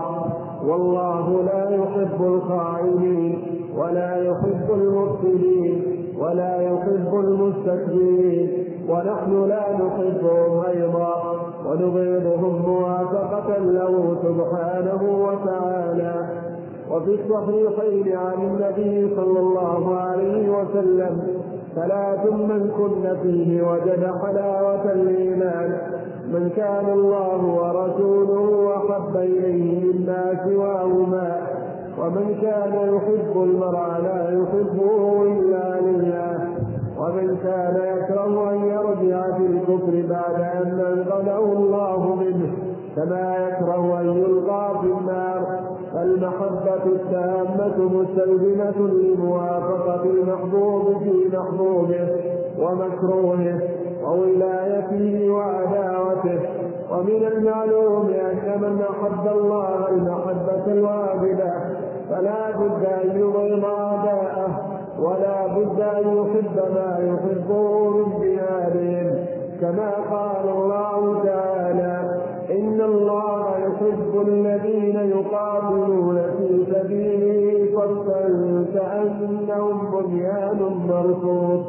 والله لا يحب الخائنين ولا يحب المفسدين ولا يحب المستكبرين، ونحن لا نحبهم أيضا ونبغضهم موافقة له سبحانه وتعالى. وفي الصحيحين عن النبي صلى الله عليه وسلم: ثلاث من كن فيه وجد حلاوة الإيمان: من كان الله ورسوله أحب إليه مما سواهما، ومن كان يحب المرء لا يحبه إلا لله، ومن كان يكره أن يرجع في الكفر بعد أن أنقذه الله منه، كما يكره أن يلقى في النار. فالمحبة التامة مستلزمة لموافقة المحبوب في محبوبه ومكروهه وولايته وعداوته. ومن المعلوم أن من أحب الله المحبة الواجبة فلا بد أن يبغض أعداءه، ولا بد أن يحب ما يحبه من بلادهم، كما قال الله تعالى: إن الله يحب الذين يقاتلون في سبيله صفا كأنهم بنيان مرصوص.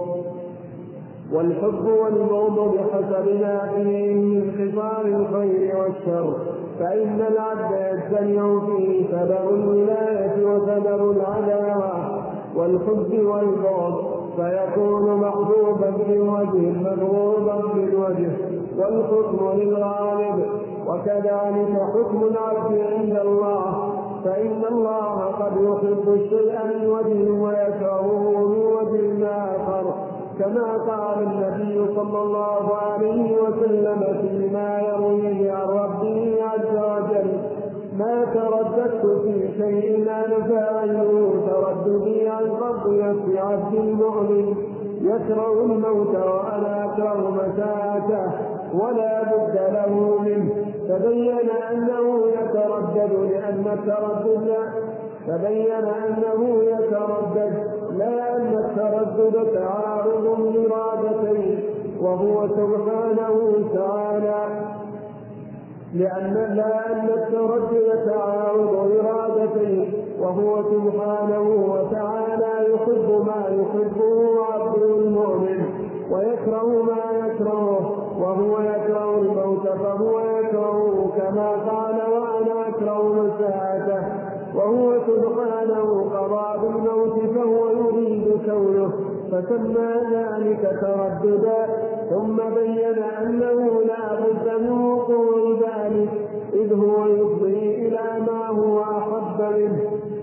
والحب والبغض بحسب ما فيه من خصال الخير والشر، فإن العبد يجتمع فيه سبب الولاية وسبب العداوة والحب والبغض، فيكون محبوبا بالوجه مبغوضا بالوجه، والحكم للغالب. وكذلك حكم العبد عند الله، فإن الله قد يحب الشيء من وجه ويكرهه من وجه آخر، كما قال النبي صلى الله عليه وسلم فيما يرويه عن ربه عز وجل: ما ترددت في شيء أنا فاعله ترددي عن قبض نفس عبد المؤمن يكره الموت وأنا أكره مساءته ولا بد له منه. فبين أنه يتردد لأن التردد فبين أنه يتردد لا أن التردد تعارض لإرادتين وهو سبحانه تعالى لأن لا أن التردد تعارض إرادتين وهو سبحانه وتعالى يحب ما يحبه عبده المؤمن ويكره ما يكرهه، وهو يكره الموت فهو يكرهه كما قال: وأنا أكره مساءته. وهو سبحانه قضى بالموت فهو يريد كونه، فسمى ذلك ترددا، ثم بين أنه لا بد من وقوع ذلك إذ هو يفضي إلى ما هو أحب منه.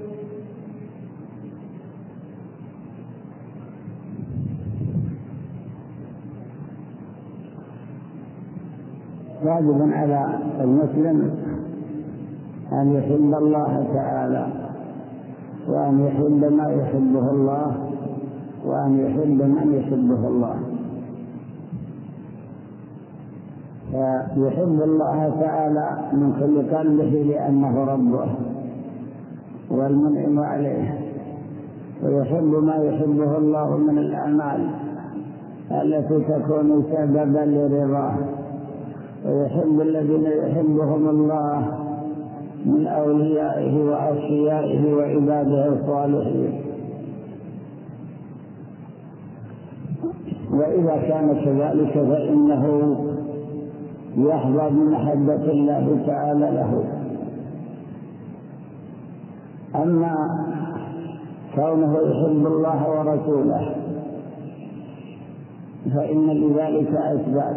واجب على المسلم أن يحب الله تعالى، وأن يحب ما يحبه الله، وأن يحب من يحبه الله. فيحب الله تعالى من كل قلبه لأنه ربه والمنعم عليه، ويحب ما يحبه الله من الأعمال التي تكون سببا لرضاه، ويحب الذين يحبهم الله من أوليائه وأصفيائه وعباده الصالحين. وإذا كان كذلك فإنه يحظى بمحبة الله تعالى له. أما كونه يحب الله ورسوله فإن لذلك أسباب.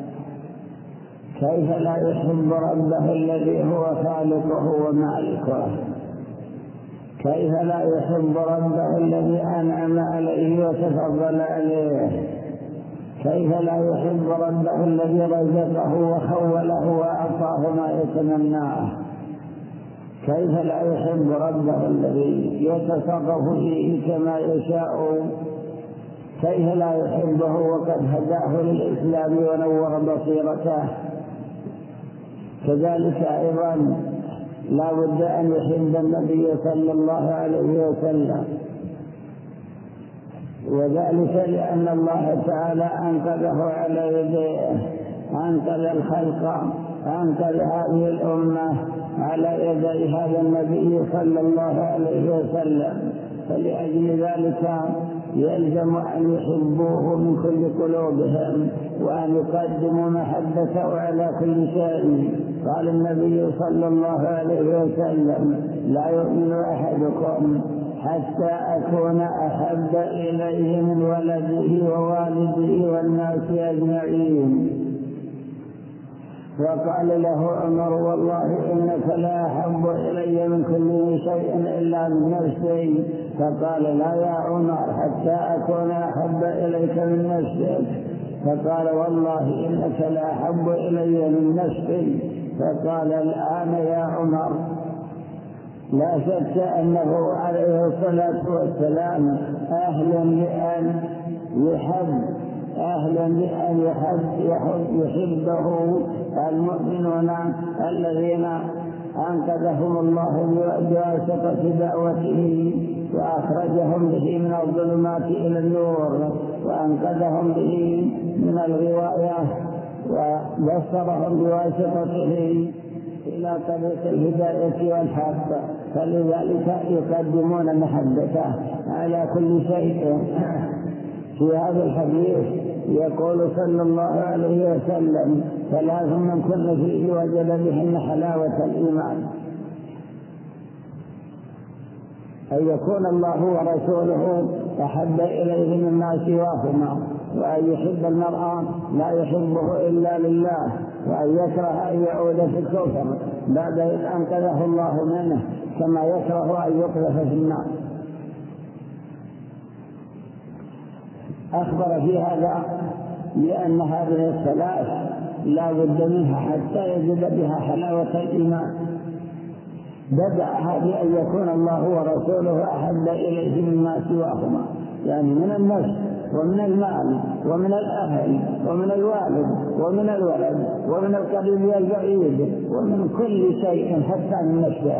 كيف لا يحب ربه الذي هو خالقه ومالكه؟ كيف لا يحب ربه الذي أنعم عليه وتفضل عليه؟ كيف لا يحب ربه الذي رزقه وخوله وأعطاه ما يتمناه؟ كيف لا يحب ربه الذي يتصرف فيه كما يشاء؟ كيف لا يحبه وقد هداه للإسلام ونور بصيرته؟ كذلك أيضا لا بد أن يحب النبي صلى الله عليه وسلم، وذلك لأن الله تعالى أنقذه على يديه، أنقذ الخلق، أنقذ هذه الأمة على يدي هذا النبي صلى الله عليه وسلم. فلأجل ذلك يلزم أن يحبوه من كل قلوبهم، وأن يقدموا محبته على كل شيء. قال النبي صلى الله عليه وسلم: لا يؤمن أحدكم حتى أكون أحب إليه من ولده ووالده والناس أجمعين. وقال له عمر: والله إنك لا أحب إلي من كل شيء إلا من نفسي. فقال: لا يا عمر حتى أكون أحب إليك من نفسك. فقال: والله إنك لا أحب إلي من نفسي. فقال: الآن يا عمر. لا شك أنه عليه الصلاة والسلام أهل لأن يحب أهل لأن يحب يحبه المؤمنون الذين أنقذهم الله بواسطة دعوته وأخرجهم به من الظلمات إلى النور، وأنقذهم به من الغواية، وبصرهم بواسطته إلى طريق الهداية والحق. فلذلك يقدمون محبته على كل شيء. في هذا الحديث يقول صلى الله عليه وسلم: ثلاث من كن فيه وجد بهن حلاوة الإيمان: أن يكون الله ورسوله أحب إليه مما سواهما، وأن يحب المرء لا يحبه إلا لله، وأن يكره أن يعود في الكفر بعد إذ أنقذه الله منه، كما يكره أن يقذف في النار. أخبر في هذا لأن هذه الثلاث لا بد منها حتى يجد بها حلاوة الإيمان. بدأها بأن يكون الله ورسوله أحب إليه مما سواهما، يعني من النفس ومن المال ومن الأهل ومن الوالد ومن الولد ومن القريب والبعيد ومن كل شيء حتى من نفسه.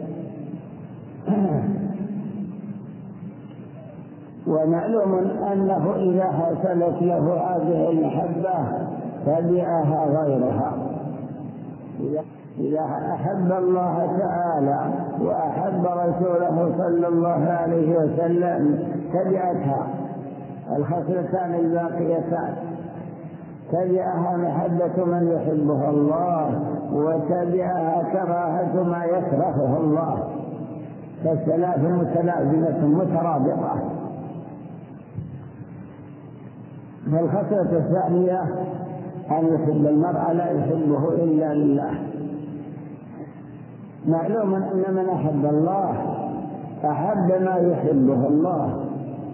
ومعلوم أنه إذا حصلت له هذه المحبة تبعها غيرها. إذا أحب الله تعالى وأحب رسوله صلى الله عليه وسلم تبعتها الخصلتان الباقيتان، تبعها محبة من يحبه الله وتبعها كراهة ما يكرهه الله، فالثلاث متلازمة مترابطة. فالخصلة الثانية أن يحب المرء لا يحبه إلا لله. معلوم أن من أحب الله أحب ما يحبه الله،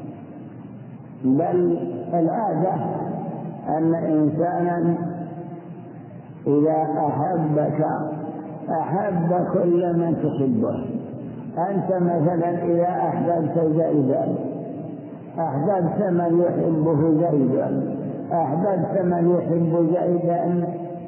بل العادة أن إنسانا إذا أحبك أحب كل من تحبه. أنت مثلا إذا أحببت زيدا أحببت من يحبه زيدا، أحببت من يحب زيدا،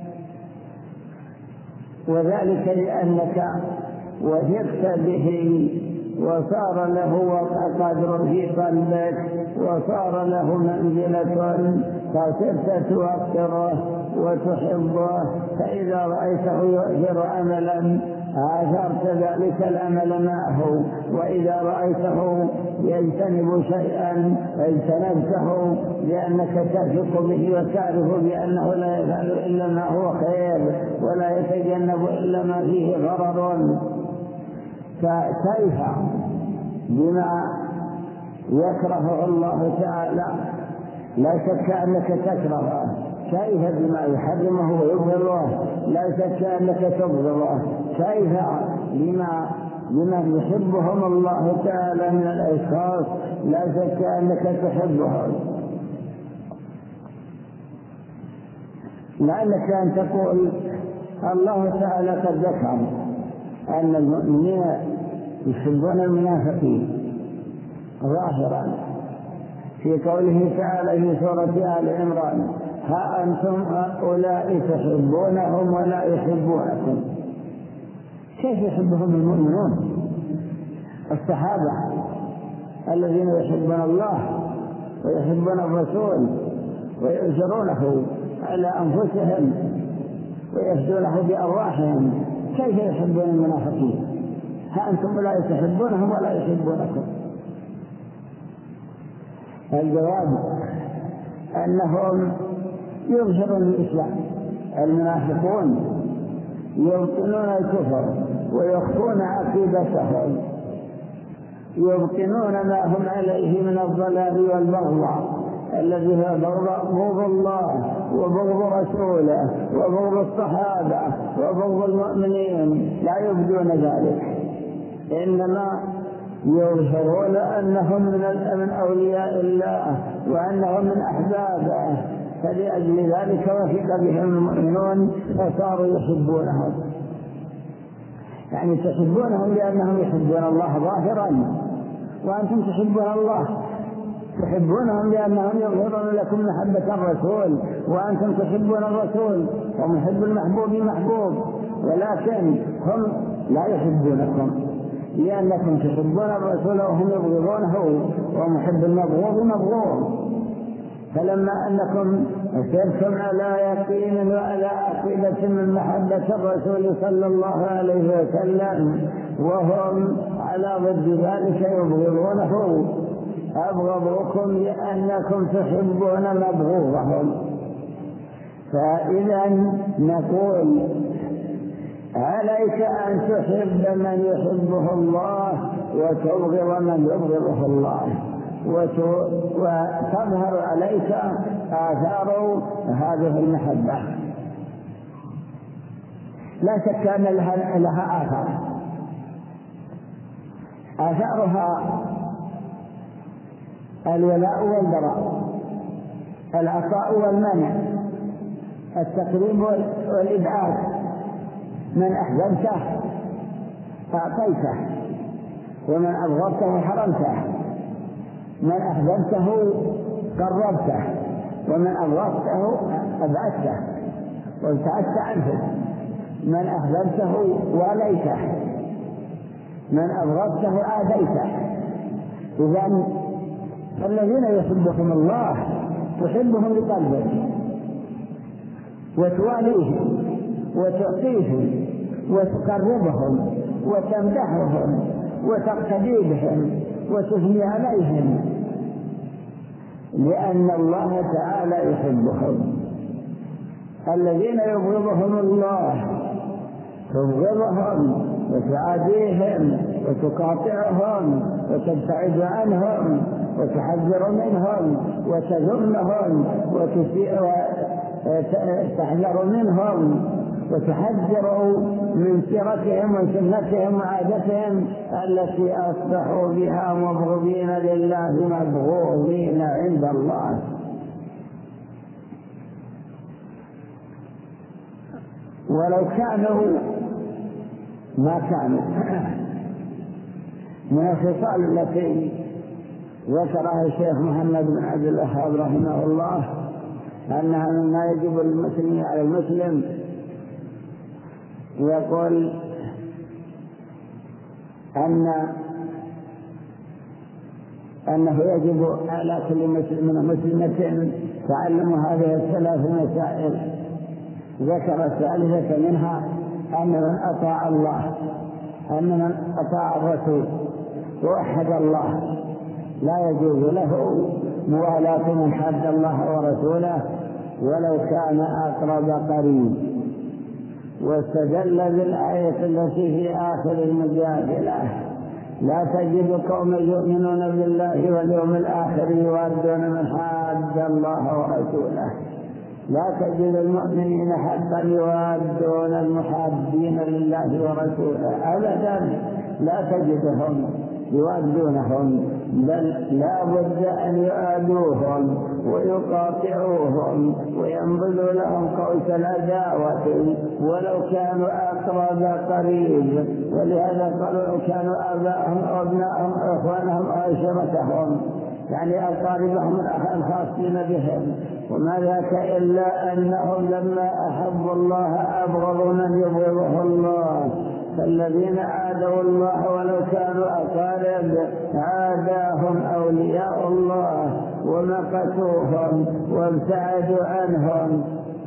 وذلك لأنك وثقت به وصار له قدر في قلبك وصار له منزلة، فصرت توقره وتحبه، فإذا رأيته يؤثر عملا آثرت ذلك العمل معه، وإذا رأيته يجتنب شيئا اجتنبته، لأنك تثق به وتعرف بأنه لا يفعل إلا ما هو خير ولا يتجنب إلا ما فيه ضرر. فكيف بما يكرهه الله تعالى؟ لا شك أنك تكرهه. كيف بما يحرمه ويبغضه؟ لا شك أنك تبغضه. كيف بما بمن يحبهم الله تعالى من الأشخاص؟ لا شك أنك تحبهم. لعلك أن تقول الله تعالى قد ذكر أن المؤمنين يحبون المنافقين ظاهرا في قوله تعالى في سورة آل عمران: ها أنتم هؤلاء تحبونهم ولا يحبونكم. كيف يحبهم المؤمنون؟ الصحابة الذين يحبون الله ويحبون الرسول ويؤثرونه على أنفسهم ويفدونه بأرواحهم، كيف يحبون المنافقين؟ ها أنتم لا تحبونهم ولا يحبونكم. الجواب أنهم يظهرون الإسلام. المنافقون يبطنون الكفر ويخفون عقيدتهم، يبطنون ما هم عليه من الضلال والبغضاء الذي هو بغض الله وبغض رسوله وبغض الصحابة وبغض المؤمنين، لا يبدون ذلك، إنما يظهرون أنهم من أولياء الله وأنهم من أحبابه، فلأجل ذلك وثق بهم المؤمنون فصاروا يحبونهم. يعني تحبونهم لأنهم يحبون الله ظاهرا، وأنتم تحبون الله. تحبونهم لأنهم يظهرون لكم محبة الرسول، وأنتم تحبون الرسول، ومحب المحبوب محبوب، ولكن هم لا يحبونكم لأنكم تحبون الرسول وهم يبغضونه، ومحب المبغوض مبغوض. فلما أنكم سرتم على يقين وعلى عقيدة من محبة الرسول صلى الله عليه وسلم وهم على ضد ذلك يبغضونه، أبغضوكم لأنكم تحبون مبغوضهم. فإذا نقول عليك أن تحب من يحبه الله وتبغض من يبغضه الله، وتظهر عليك آثار هذه المحبة. لا شك أن لها, لها آثار. آثارها الولاء والبراء، العطاء والمنع، التقريب والإبعاد. من أحببته أعطيته، ومن أبغضته حرمته، من أحببته قربته، ومن أبغضته أبعدته وابتعدت عنه، من أحببته واليته، من أبغضته آذيته. إذن الذين يحبهم الله تحبهم بقلبك وتواليهم وتعطيهم وتقربهم وتمدحهم وتقتدي بهم وتثني عليهم، لأن الله تعالى يحبهم. الذين يبغضهم الله تبغضهم وتعاديهم وتقاطعهم وتبتعد عنهم وتحذر منهم وتذمهم وتحذر منهم وتحذر من سيرتهم وسنتهم وعادتهم التي أصبحوا بها مبغضين لله مبغوضين عند الله. ولو كانوا ما كانوا من الخصال التي ذكرها الشيخ محمد بن عبد الوهاب رحمه الله أنها مما يجب للمسلم على المسلم، يقول أن أنه يجب على كل مسلم مسلمة تعلم هذه الثلاث مسائل. ذكر الثالثة منها أن من أطاع الله، أن من أطاع الرسول ووحد الله لا يجوز له موالاة من حد الله ورسوله ولو كان أقرب قريب. واستدل بالآية التي في آخر المجادلة: لا تجد قوما يؤمنون بالله واليوم الآخر يوادون من حاد الله ورسوله. لا تجد المؤمنين حقا يوادون المحادين لله ورسوله أبدا، لا تجدهم يوادونهم، بل لا بد أن يؤادوهم ويقاطعوهم وينبذوا لهم قوس العداوة ولو كانوا أقرب قريب. ولهذا قالوا كانوا آباءهم أو أبناءهم أو إخوانهم أو عشيرتهم، يعني أقاربهم الخاصين بهم. وما ذاك إلا أنهم لما أحبوا الله أبغضوا من يبغضه الله، فالذين عادوا الله ولو كانوا أقارب عاداهم أولياء الله ومقتوهم وابتعدوا عنهم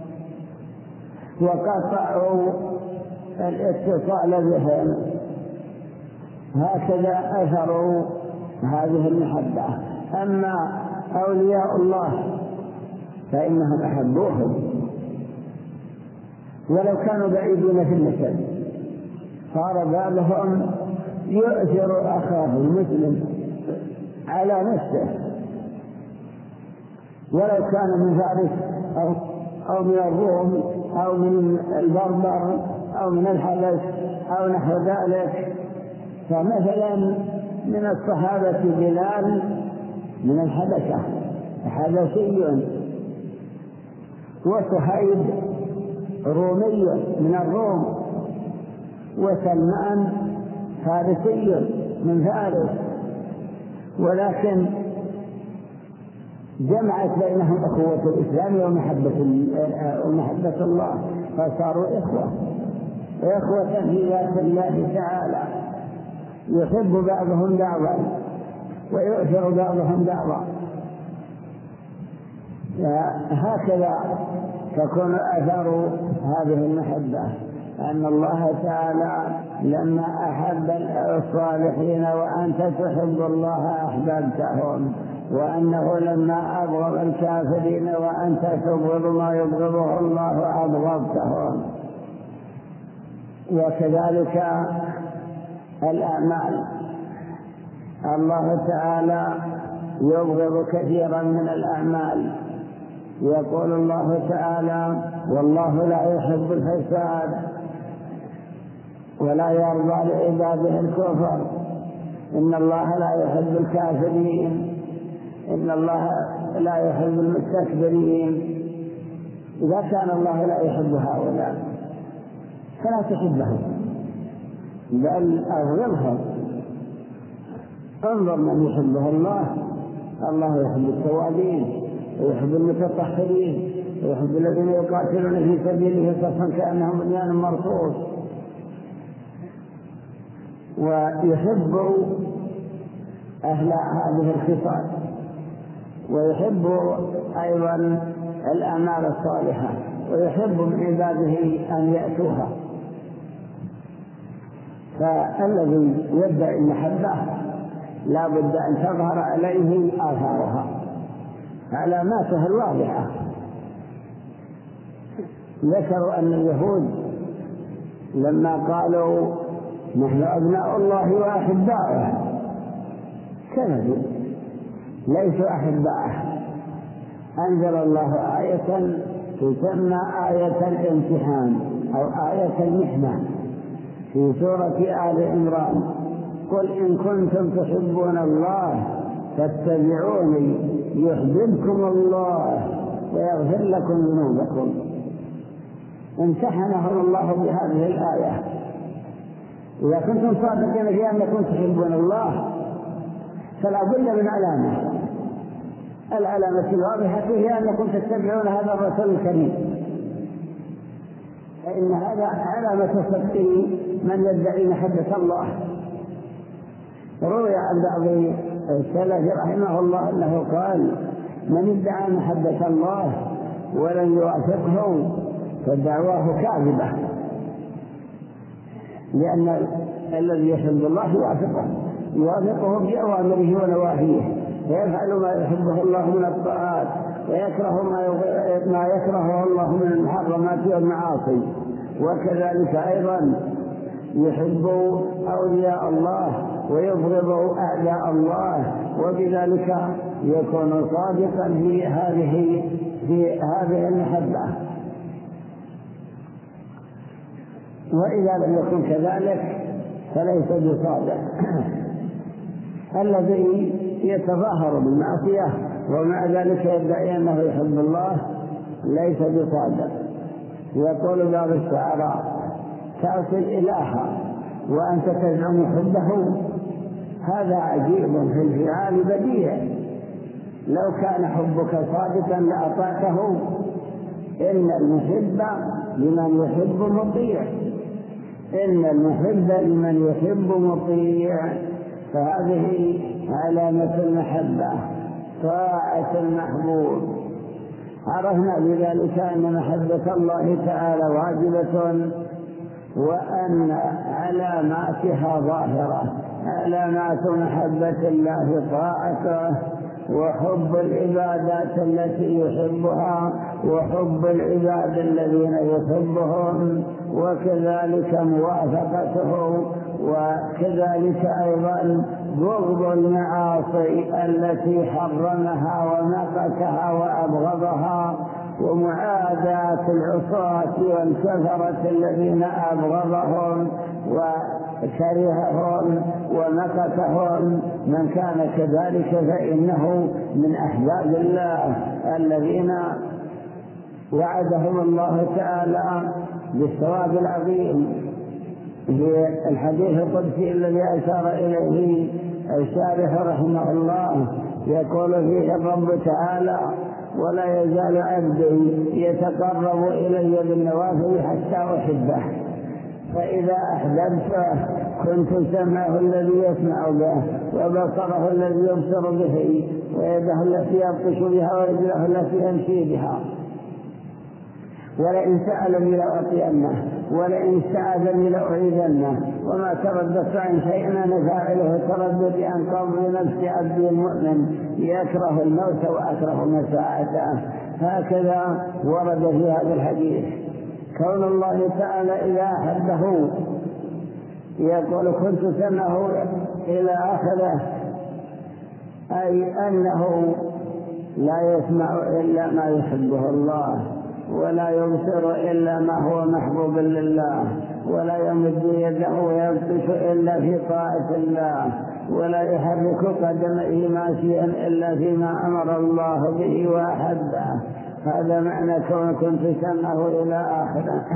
وقطعوا الاتصال بهم. هكذا أثروا هذه المحبة. أما أولياء الله فإنهم أحبوهم ولو كانوا بعيدين في النسب، صار بعضهم يؤثر أخاه المسلم على نفسه ولو كان من فارس أو, أو من الروم أو من البربر أو من الحبش أو نحو ذلك. فمثلا من الصحابة بلال من الحبشة حبشي، وصهيب رومي من الروم، وسلمان فارسي من فارس، ولكن جمعت بينهم أخوة الإسلام ومحبة, ومحبة الله، فصاروا إخوة إخوة في ذات الله تعالى، يحب بعضهم بعضا ويؤثر بعضهم بعضا. هكذا تكون أثر هذه المحبة، أن الله تعالى لما أحب الصالحين وأنت تحب الله أحببتهم، وأنه لما أبغض الكافرين وأنت تبغض ما يبغضه الله أبغضتهم. وكذلك الأعمال، الله تعالى يبغض كثيرا من الأعمال. يقول الله تعالى: والله لا يحب الفساد ولا يرضى لعباده الكفر إن الله لا يحب الكافرين، إن الله لا يحب المستكبرين. إذا كان الله لا يحب هؤلاء فلا تحبهم، بل أغضبهم. انظر من يحبه الله. الله يحب التوابين ويحب المتطهرين ويحب الذين يقاتلون في سبيله صفا كأنهم بنيان مرصوص، ويحب أهل هذه الخصال، ويحب أيضا الأعمال الصالحة، ويحب من عباده أن يأتوها. فالذي يدعي المحبة لا بد أن تظهر عليه آثارها، علاماتها الواضحة. ذكروا أن اليهود لما قالوا نحن أبناء الله وأحباؤه كذبوا، ليسوا أحباؤه. أنزل الله آية تسمى آية الامتحان أو آية المحنة في سورة آل عمران: قل إن كنتم تحبون الله فاتبعوني يحببكم الله ويغفر لكم ذنوبكم. امتحنهم الله بهذه الآية. إذا كنتم صادقين في أنكم تحبون الله فلا بد من علامة. العلامة الواضحة هي أنكم تتبعون هذا الرسول الكريم، فإن هذا علامة صدق من يدعي محبة الله. روي عن بعض السلف رحمه الله أنه قال: من ادعى محبة الله ولن يوافقه فدعواه كاذبة، لأن الذي يحب الله يوافقه يوافقه بأوامره ونواهيه، ويفعل ما يحبه الله من الطاعات، ويكره ما يكرهه الله من المحرمات والمعاصي. وكذلك أيضا يحب أولياء الله ويبغض أعداء الله، وبذلك يكون صادقا في هذه في هذه المحبة. وإذا لم يكن كذلك فليس بصادق. الذي يتظاهر بالمعصية ومع ذلك يدعي أنه يحب الله ليس بصادق. يقول بعض الشعراء: تعصي الإله وأنت تزعم حبه، هذا عجيب في الفعال بديع. لو كان حبك صادقا لأطعته، إن المحب لمن يحب مطيع، إن المحب لمن يحب مطيع. فهذه علامة المحبة، طاعة المحبوب. عرفنا بذلك أن محبة الله تعالى واجبة، وأن علاماتها ظاهرة. علامات محبة الله طاعته، وحب العبادات التي يحبها، وحب العباد الذين يحبهم، وكذلك موافقته، وكذلك أيضا بغض المعاصي التي حرمها ومقتها وأبغضها، ومعاداة العصاة والكفرة الذين أبغضهم وكرههم ومقتهم. من كان كذلك فإنه من أحباب الله الذين وعدهم الله تعالى بالثواب العظيم. في الحديث القدسي الذي أشار إليه الشارح رحمه الله يقول فيه الرب تعالى: ولا يزال عبدي يتقرب إلي بالنوافل حتى أحبه، فإذا أحببته كنت سمعه الذي يسمع به، وبصره الذي يبصر به، ويده التي يبطش بها، ورجله التي يمشي بها. ولئن سألني لأعطينه، ولئن استعاذني لأعيذنه. وما ترددت عن شيء أنا فاعله ترددي عن قبض نفس عبدي المؤمن، يكره الموت وأكره مساعته. هكذا ورد في هذا الحديث. كون الله تعالى إذا أحبه يقول: كنت سمعه إلى آخره، أي أنه لا يسمع إلا ما يحبه الله، ولا يبصر إلا ما هو محبوب لله، ولا يمد يده ويبطش إلا في طاعة الله، ولا يحرك قدمه ماشيا إلا فيما أمر الله به وأحبه. هذا معنى كونكم تسمعه إلى آخره.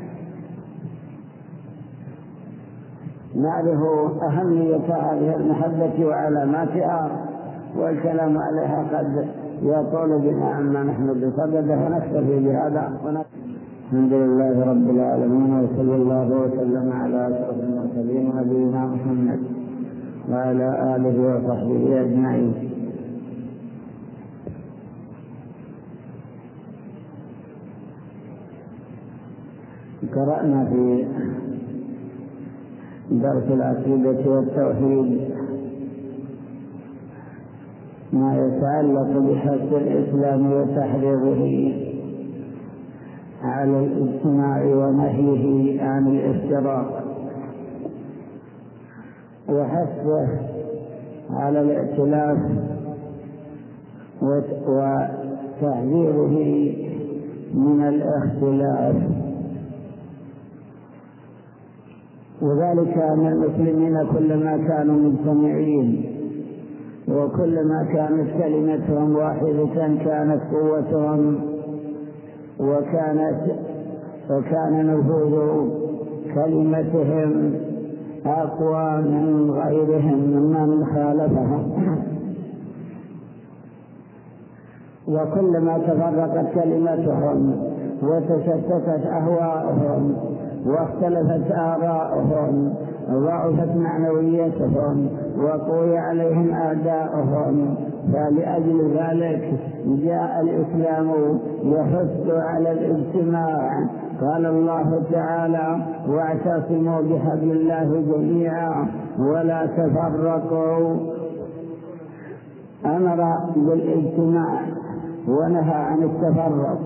نعرف أهمية هذه المحبة وعلاماتها، والكلام عليها قد يطول بنا أما نحن بصدده، فنكتفي بهذا. الحمد لله رب العالمين، وصلى الله وسلم على أشرف المرسلين نبينا محمد وعلى آله وصحبه أجمعين. قرأنا في درس العقيدة والتوحيد ما يتعلق بحث الإسلام وتحريضه على الاجتماع ونهيه عن الافتراق، وحثه على الائتلاف وتحذيره من الاختلاف، وذلك أن المسلمين كلما كانوا مجتمعين وكلما كانت كلمتهم واحدة كانت قوتهم وكانت وكان نفوذ كلمتهم أقوى من غيرهم ممن خالفهم. وكلما تفرقت كلمتهم وتشتتت أهواؤهم واختلفت آراؤهم ضعفت معنويتهم وقوي عليهم أعداؤهم، فلأجل ذلك جاء الإسلام يحث على الاجتماع. قال الله تعالى: واعتصموا بحبل الله جميعا ولا تفرقوا. أمر بالاجتماع ونهى عن التفرق،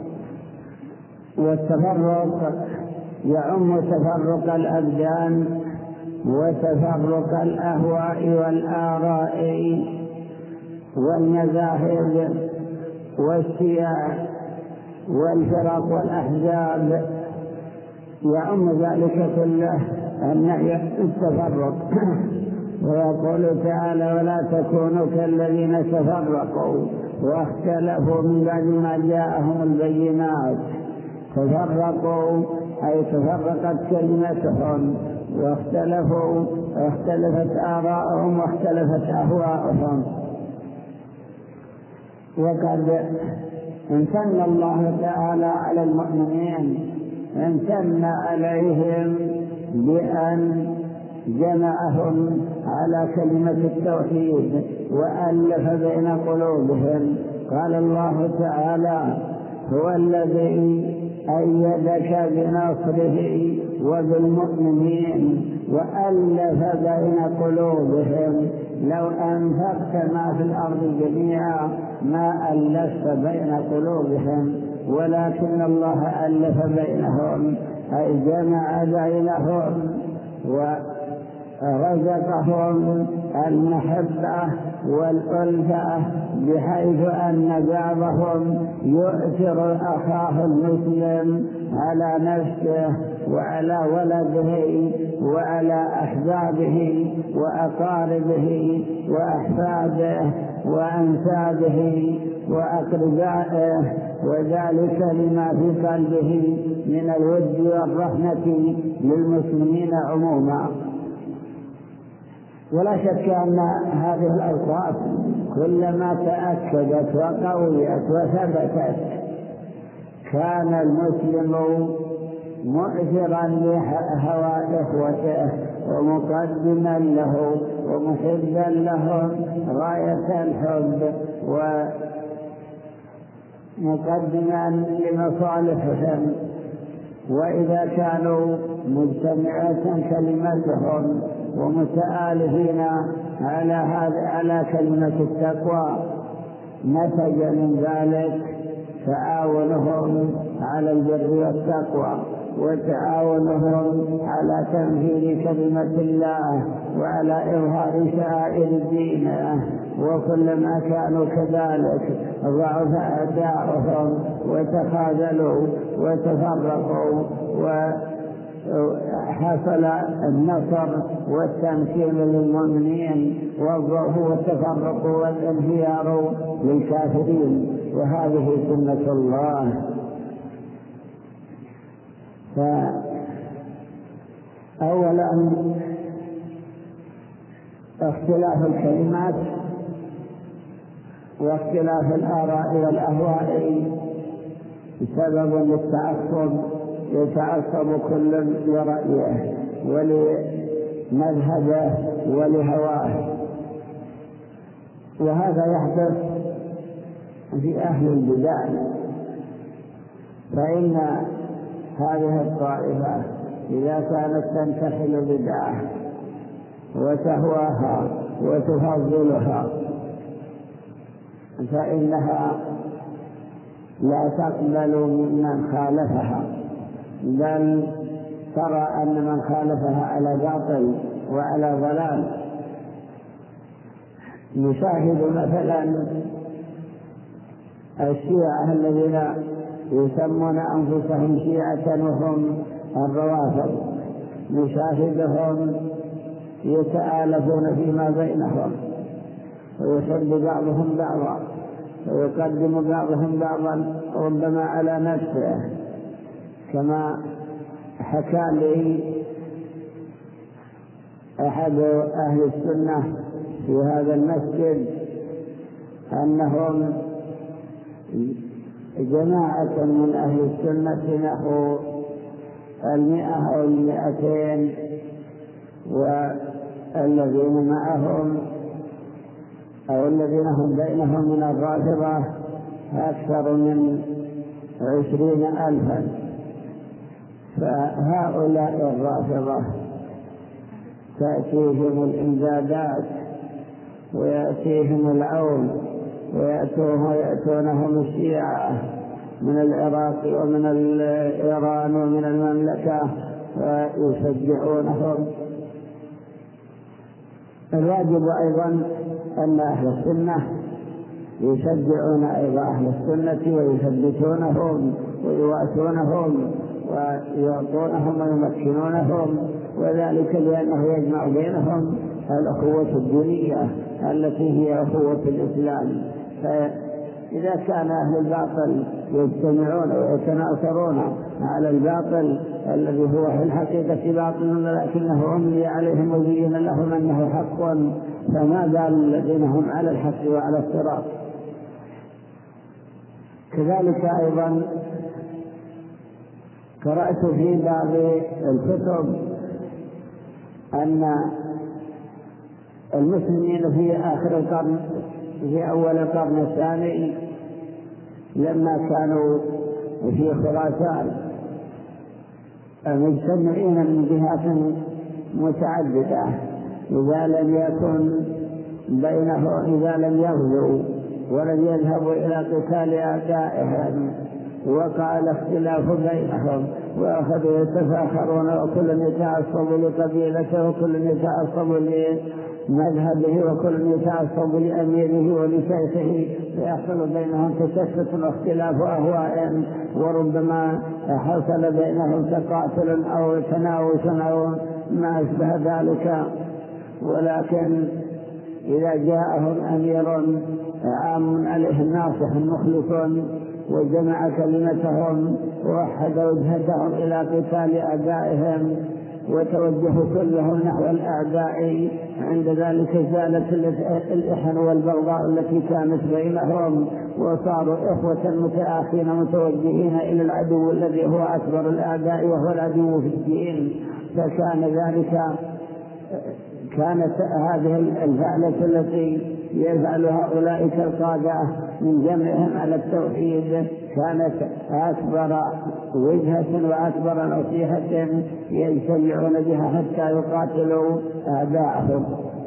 والتفرق يعم تفرق الأبدان وتفرق الأهواء والآراء والمذاهب والشيع والفرق والأحزاب، يعم ذلك كله النهي التفرق. ويقول تعالى: ولا تكونوا كالذين تفرقوا واختلفوا من بعد ما جاءهم البينات. تفرقوا أي تفرقت كلمتهم واختلفوا، اختلفت آراءهم واختلفت أهواءهم. وقد امتن الله تعالى على المؤمنين، امتن عليهم بأن جمعهم على كلمة التوحيد وألف بين قلوبهم. قال الله تعالى: هو الذي أيدك بنصره وبالمؤمنين وألف بين قلوبهم لو أنفقت ما في الأرض جميعا ما ألفت بين قلوبهم ولكن الله ألف بينهم، أي جمع بينهم ورزقهم المحبة والألفة، بحيث أن بعضهم يؤثر أخاه المسلم على نفسه وعلى ولده وعلى أحبابه وأقاربه وأحفاده وأنسابه وأقربائه، وذلك لما في قلبه من الود والرحمة للمسلمين عموما. ولا شك أن هذه الأوصاف كلما تأكدت وقويت وثبتت كان المسلم مؤثرا لهوى إخوته ومقدما له ومحبا لهم غاية الحب ومقدما لمصالحهم. وإذا كانوا مجتمعة كلمتهم ومتآلفين على هذا على كلمة التقوى نتج من ذلك تعاونهم على البر والتقوى وتعاونهم على تنفيذ كلمة الله وعلى إظهار شعائر دينه. وكلما كانوا كذلك ضعف أعداؤهم وتخاذلوا وتفرقوا حصل النصر والتمكين للمؤمنين والضعف والتفرق والانهيار للكافرين، وهذه سنة الله. فأولا اختلاف الكلمات واختلاف الآراء والأهواء سبب للتعصب، يتعصب كل لرأيه ولمذهبه ولهواه، وهذا يحدث في أهل البدع. فإن هذه الطائفة إذا كانت تنتحل بدعة وتهواها وتفضلها فإنها لا تقبل ممن خالفها، بل ترى أن من خالفها على باطل وعلى ضلال. نشاهد مثلا الشيعة الذين يسمون أنفسهم شيعة وهم الروافض، نشاهدهم يتآلفون فيما بينهم ويحب بعضهم بعضا ويقدم بعضهم بعضا ربما على نفسه، كما حكى لي أحد أهل السنة في هذا المسجد أنهم جماعة من أهل السنة نحو المئة أو المئتين، والذين معهم أو الذين هم بينهم من الرافضة أكثر من عشرين ألفا. فهؤلاء الرافضة تأتيهم الإمدادات ويأتيهم العون ويأتونهم الشيعة من العراق ومن إيران ومن المملكة ويشجعونهم. الواجب أيضا أن أهل السنة يشجعون أيضا أهل السنة ويثبتونهم ويواسونهم ويعطونهم ويمكنونهم، وذلك لأنه يجمع بينهم الأخوة الدينية التي هي أخوة الإسلام. فإذا كان أهل الباطل يجتمعون ويتناصرون على الباطل الذي هو في الحقيقة باطل لكنه عملي عليهم وزين لهم أنه حق، فما بال الذين هم على الحق وعلى الصراط. كذلك أيضا قرأت في بعض الكتب أن المسلمين في آخر القرن في أول القرن الثاني لما كانوا في خراسان مجتمعين من جهات متعددة، إذا لم يكن بينه إذا لم يغزوا ولم يذهبوا إلى قتال أعدائهم وقع الاختلاف بينهم وأخذوا يتفاخرون وكل يتعصب لقبيلته وكل يتعصب لمذهبه وكل يتعصب لأميره ولشيخه، فيحصل بينهم تشتت واختلاف أهواء، وربما حصل بينهم تقاتل أو تناوش أو ما أشبه ذلك. ولكن إذا جاءهم أمير عام عليه ناصح مخلص وجمع كلمتهم ووحد وجهتهم إلى قتال أعدائهم وتوجهوا كلهم نحو الأعداء، عند ذلك زالت الإحن والبغضاء التي كانت بينهم وصاروا إخوة متآخين متوجهين إلى العدو الذي هو أكبر الأعداء وهو العدو في الدين. فكان ذلك كانت هذه الفعلة التي يفعلها أولئك القادة من جمعهم على التوحيد كانت أكبر وجهة وأكبر نصيحة يجتمعون بها حتى يقاتلوا أعداءهم.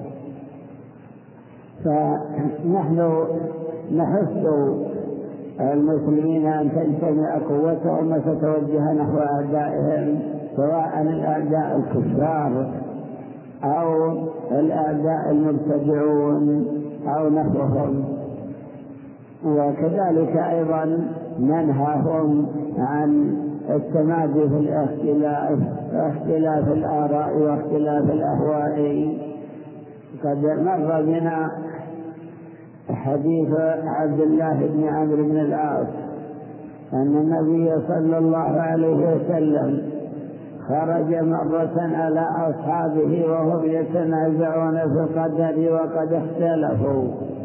فنحن نحث المسلمين أن تجتمع قوتهم وتتوجه نحو أعدائهم، سواء الأعداء الكفار أو الأعداء المبتدعون أو نحوهم. وكذلك أيضا ننهاهم عن التمادي في الاختلاف واختلاف الآراء واختلاف الأهواء. قد مر بنا حديث عبد الله بن عمرو بن العاص أن النبي صلى الله عليه وسلم خرج مرة على أصحابه وهم يتنازعون في القدر وقد اختلفوا،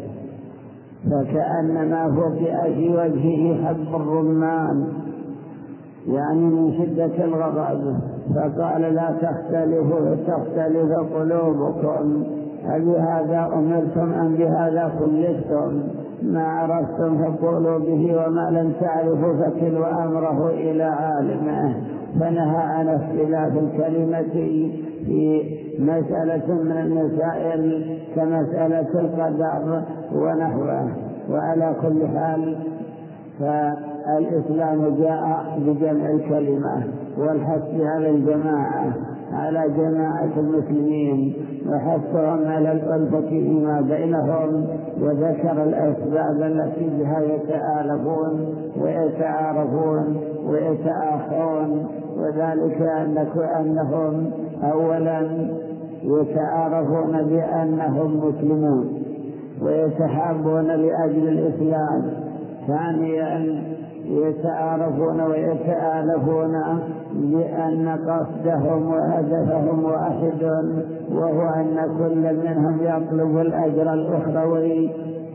فكأنما فقئ في وجهه حب الرمان، يعني من شدة الغضب، فقال: لا تختلفوا تختلف قلوبكم، أبهذا أمرتم أم بهذا كلفتم؟ ما عرفتم فقولوا به، وما لم تعرفوا فكلوا أمره إلى عالمه. فنهى عن اختلاف الكلمة في مسألة من المسائل كمسألة القدر ونحوه. وعلى كل حال فالإسلام جاء بجمع الكلمة والحث على الجماعة على جماعة المسلمين وحثهم على الألفة فيما بينهم، وذكر الأسباب التي بها يتآلفون ويتعارفون ويتآخون، وذلك أنهم أولا يتعارفون بأنهم مسلمون ويتحابون لأجل الإسلام، ثانيا يتعارفون ويتآلفون لأن قصدهم وهدفهم واحد، وهو أن كل منهم يطلب الأجر الأخروي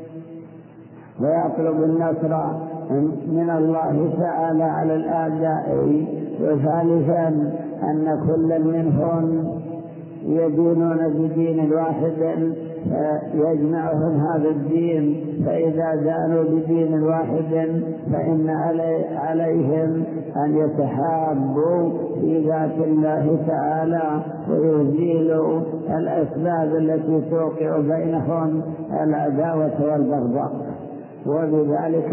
ويطلب النصر من الله تعالى على الأعداء. وثالثا أن كل منهم يدينون بدين واحد يجمعهم هذا الدين، فإذا دانوا بدين واحد فإن علي عليهم أن يتحابوا في ذات الله تعالى ويزيلوا الأسباب التي توقع بينهم العداوة والبغضاء، وبذلك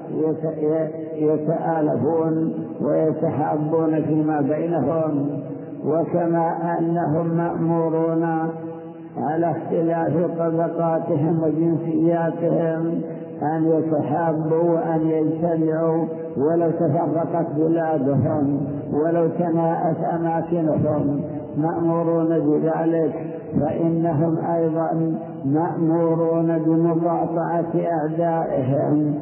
يتآلفون ويتحابون فيما بينهم. وكما أنهم مأمورون على اختلاف طبقاتهم وجنسياتهم أن يتحابوا وأن يجتمعوا ولو تفرقت بلادهم ولو تناءت أماكنهم، مأمورون بذلك، فإنهم أيضا مأمورون بمقاطعة أعدائهم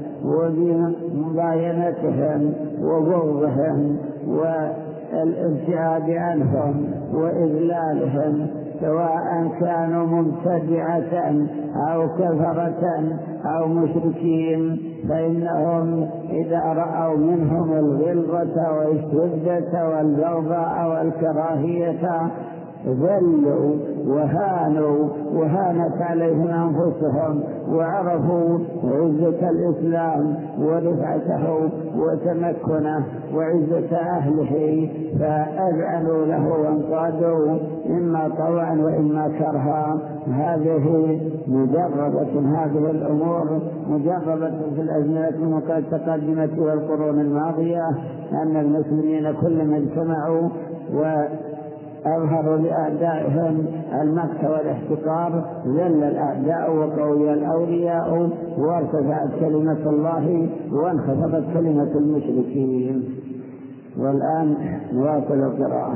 وبمباينتهم وبغضهم والابتعاد عنهم وإذلالهم، سواء كانوا مبتدعة أو كفرة أو مشركين، فإنهم إذا رأوا منهم الغلظة والشدة والبغضاء والكراهية ذلوا وهانوا وهانت عليهم أنفسهم وعرفوا عزة الإسلام ورفعته وتمكنه وعزة أهله، فأذعنوا له وانقادوا إما طوعا وإما كرها. هذه مجربة هذه الأمور مجربة في الأزمنة المتقدمة والقرون الماضية، أن المسلمين كلما اجتمعوا و أظهروا لأعدائهم المقت والاحتقار، ذل الأعداء وقوي الأولياء، وارتفعت كلمة الله وانخفضت كلمة المشركين. والآن نواصل القراءة.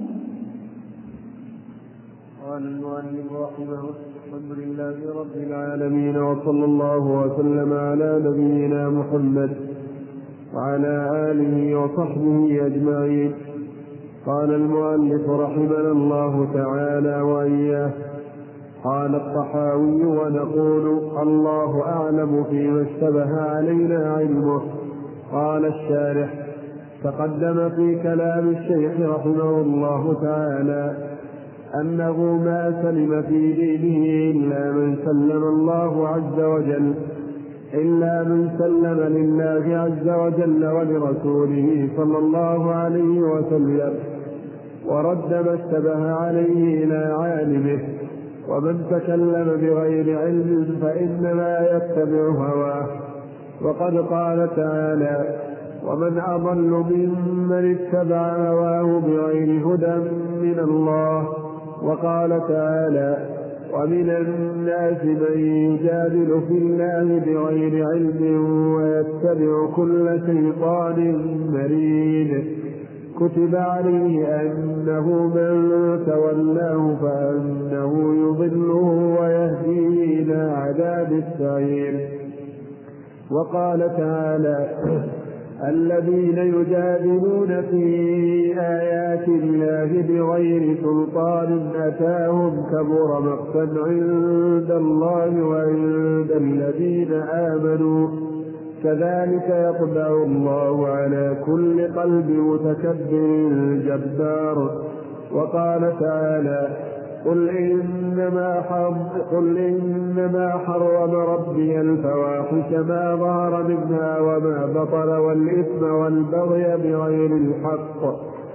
قال المؤلف رحمه الله: الحمد لله رب العالمين، وصلى الله وسلم على نبينا محمد وعلى آله وصحبه أجمعين. قال المؤلف رحمنا الله تعالى وإياه: قال الطحاوي: ونقول الله أعلم فيما اشتبه علينا علمه. قال الشارح: تقدم في كلام الشيخ رحمه الله تعالى أنه ما سلم في دينه إلا من سلم الله عز وجل إلا من سلم لله عز وجل ولرسوله صلى الله عليه وسلم، ورد ما اشتبه عليه إلى عالمه. ومن تكلم بغير علم فإنما يتبع هواه. وقد قال تعالى: ومن أضل ممن اتبع هواه بغير هدى من الله. وقال تعالى: ومن الناس من يجادل في الله بغير علم ويتبع كل شيطان مريد. كتب عليه أنه من تولاه فأنه يضله ويهديه إلى عذاب السعير. وقال تعالى: الذين يجادلون في آيات الله بغير سلطان أتاهم كبر مقتا عند الله وعند الذين آمنوا كذلك يطبع الله على كل قلب متكبر جبار. وقال تعالى: قل إنما حرم, قل إنما حرم ربي الفواحش ما ظهر منها وما بطن والإثم والبغي بغير الحق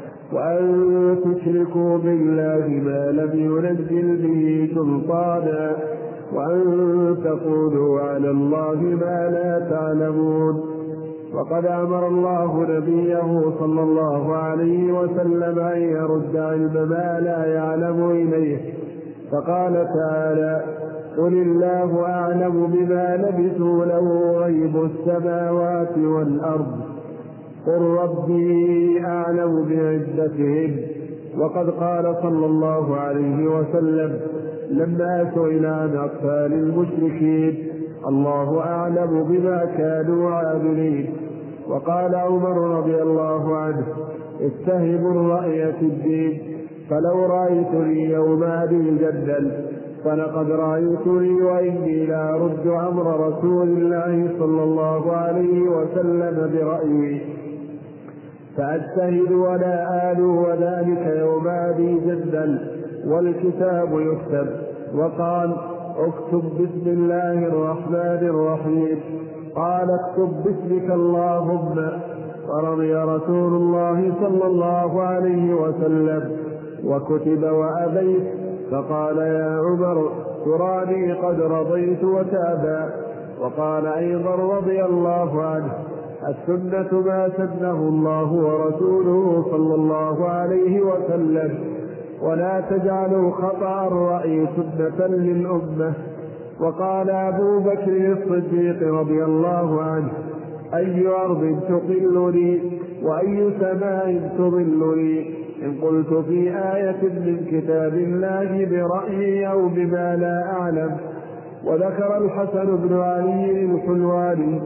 وأن تشركوا بالله ما لم ينزل به سلطانا وأن تقولوا على الله ما لا تعلمون. وقد أمر الله نبيه صلى الله عليه وسلم أن يرد علم ما لا يعلم إليه، فقال تعالى: قل الله أعلم بما لبثوا له غيب السماوات والأرض قل ربي أعلم بعدتهم. وقد قال صلى الله عليه وسلم لما سئل عن أطفال المشركين: الله أعلم بما كانوا عاملين. وقال عمر رضي الله عنه: اتهموا الرأي في الدين، فلو رأيتني يومئذ جدا فلقد رأيتني وإني لا أرد أمر رسول الله صلى الله عليه وسلم برأيي فأجتهد ولا آل وذلك يومئذ جدا والكتاب يكتب. وقال: اكتب بسم الله الرحمن الرحيم. قال: اكتب باسمك اللهم. فرضي رسول الله صلى الله عليه وسلم وكتب وأبيت، فقال: يا عمر تراني قد رضيت وتابى. وقال أيضا رضي الله عنه: السنة ما سنه الله ورسوله صلى الله عليه وسلم، ولا تجعلوا خطأ الرأي سنة للأمة. وقال أبو بكر الصديق رضي الله عنه: أي أرض تقلني وأي سماء تظلني إن قلت في آية من كتاب الله برأيي أو بما لا أعلم. وذكر الحسن بن علي الحلواني: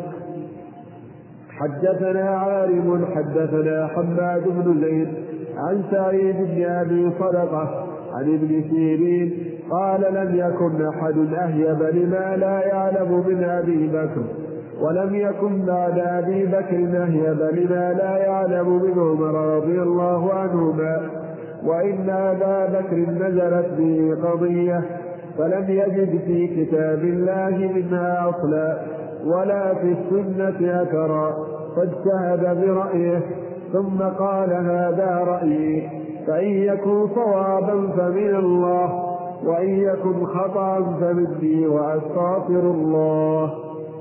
حدثنا عارم حدثنا حماد بن زيد عن سعيد بن أبي صدقة عن ابن سيرين قال: لم يكن أحد أهيب لما لا يعلم من أبي بكر، ولم يكن بعد أبي بكر أهيب لما لا يعلم من عمر رضي الله عنهما. وإن أبا بكر نزلت به قضية فلم يجد في كتاب الله منها أصلا ولا في السنة أثرا، فاجتهد برأيه ثم قال: هذا رأيي، فإن يكن صوابا فمن الله وإن يكن خطأ فمني وأستغفر الله.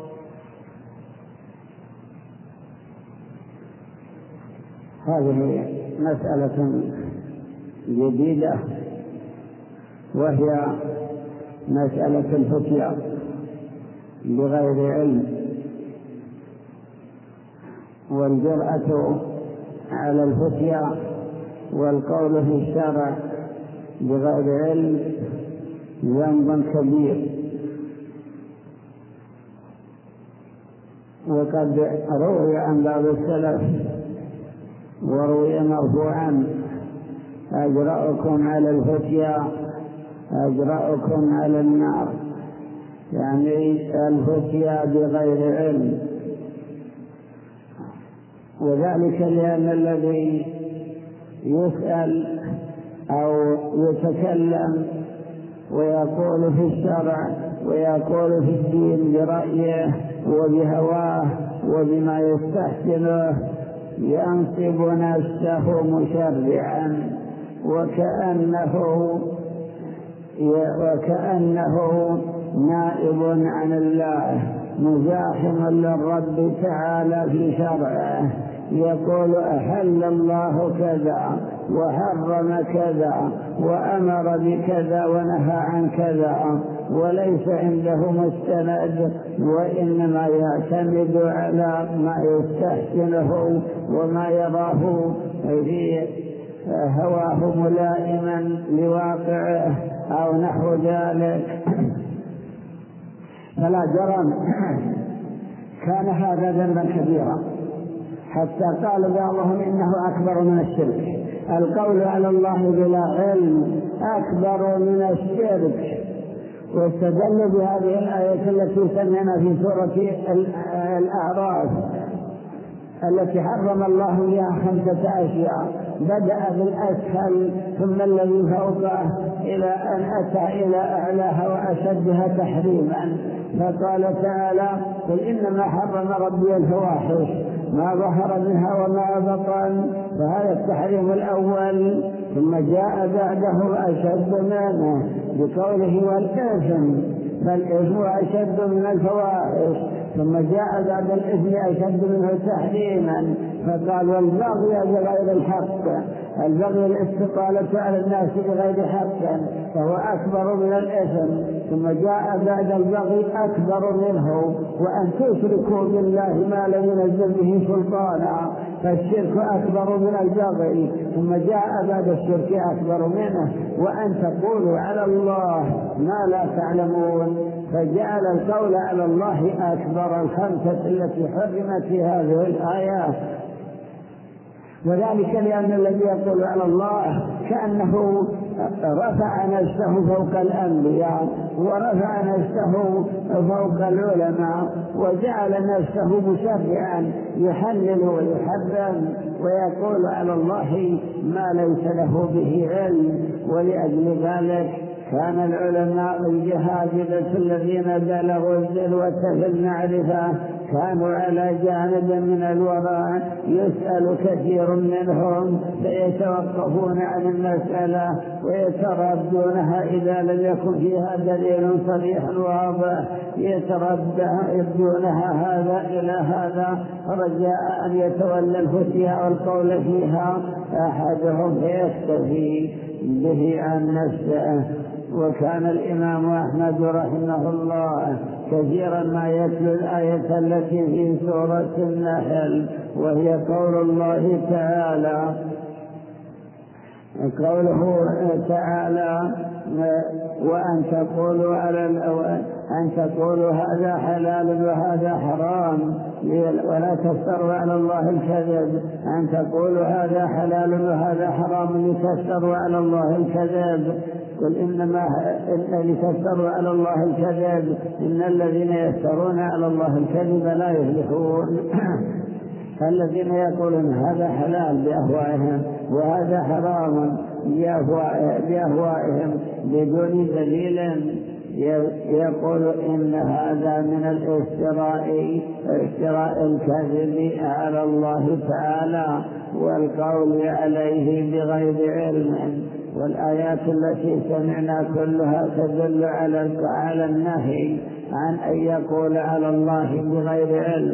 هذه مسألة جديدة، وهي مسألة الفتيا بغير علم، والجرأة على الفتيا والقول في الشرع بغير علم ذنب كبير. وقد روي عن بعض السلف وروي مرفوعا: أجرأكم على الفتيا أجرأكم على النار، يعني الفتيا بغير علم. وذلك لأن الذي يسأل أو يتكلم ويقول في الشرع ويقول في الدين برأيه وبهواه وبما يستحسنه ينصب نفسه مشرعا، وكأنه وكأنه نائب عن الله مزاحم للرب تعالى في شرعه، يقول: أحل الله كذا وحرم كذا وأمر بكذا ونهى عن كذا، وليس عنده مستند، وإنما يعتمد على ما يستحسنه وما يراه في هواه ملائما لواقعه أو نحو ذلك. فلا جرم كان هذا ذنبا كبيرا، حتى قال بعضهم إنه أكبر من الشرك. القول على الله بلا علم أكبر من الشرك. واستدل بهذه الآية التي سمعنا في سورة الأعراف التي حرم الله فيها خمسة أشياء، بدأ بالأسهل ثم الذي فوقه إلى أن أتى إلى أعلاها وأشدها تحريما. فقال تعالى: قل إنما حرم ربي الفواحش ما ظهر منها وما بطن، فهذا التحريم الأول. ثم جاء بعده أشد منه بقوله: والإثم، فالإثم أشد من الفواحش. ثم جاء بعد الإثم أشد منه تحريما فقال: والبغي بغير الحق، البغي الاستطالة على الناس بغير حق فهو أكبر من الإثم. ثم جاء بعد البغي أكبر منه: وأن تشركوا بالله ما لم ينزل به سلطانا، فالشرك أكبر من البغي. ثم جاء بعد الشرك أكبر منه: وأن تقولوا على الله ما لا تعلمون. فجعل القول على الله أكبر الخمسة التي حرمت في هذه الآيات. وذلك لأن الذي يقول على الله كأنه رفع نفسه فوق الأنبياء، ورفع نفسه فوق العلماء، وجعل نفسه مشرعا يحلل ويحرم ويقول على الله ما ليس له به علم. ولأجل ذلك كان العلماء الجهابذة الذين بلغوا الذروة في المعرفة كانوا على جانب من الوراء، يسأل كثير منهم فيتوقفون عن المسألة ويتردونها إذا لم يكن فيها دليل صريح واضح، يتردونها هذا إلى هذا رجاء أن يتولى الفتيا والقول فيها أحدهم فيكتفي به عن نفسه. وكان الإمام أحمد رحمه الله كثيرا ما يتلو الآية التي في سورة النحل، وهي قول الله تعالى قوله تعالى: وأن تقولوا على أن تقولوا هذا حلال وهذا حرام ولا تفتروا على الله الكذب. أن تقولوا هذا حلال وهذا حرام لتفتروا على الله الكذب. قل إنما لتفتروا على الله الكذب إن الذين يفترون على الله الكذب لا يفلحون. الذين يقولون هذا حلال بأهوائهم وهذا حرام بأهوائهم بدون دليل يقول إن هذا من الافتراء، افتراء الكذب على الله تعالى والقول عليه بغير علم. والآيات التي سمعنا كلها تدل على النهي عن أن يقول على الله بغير علم.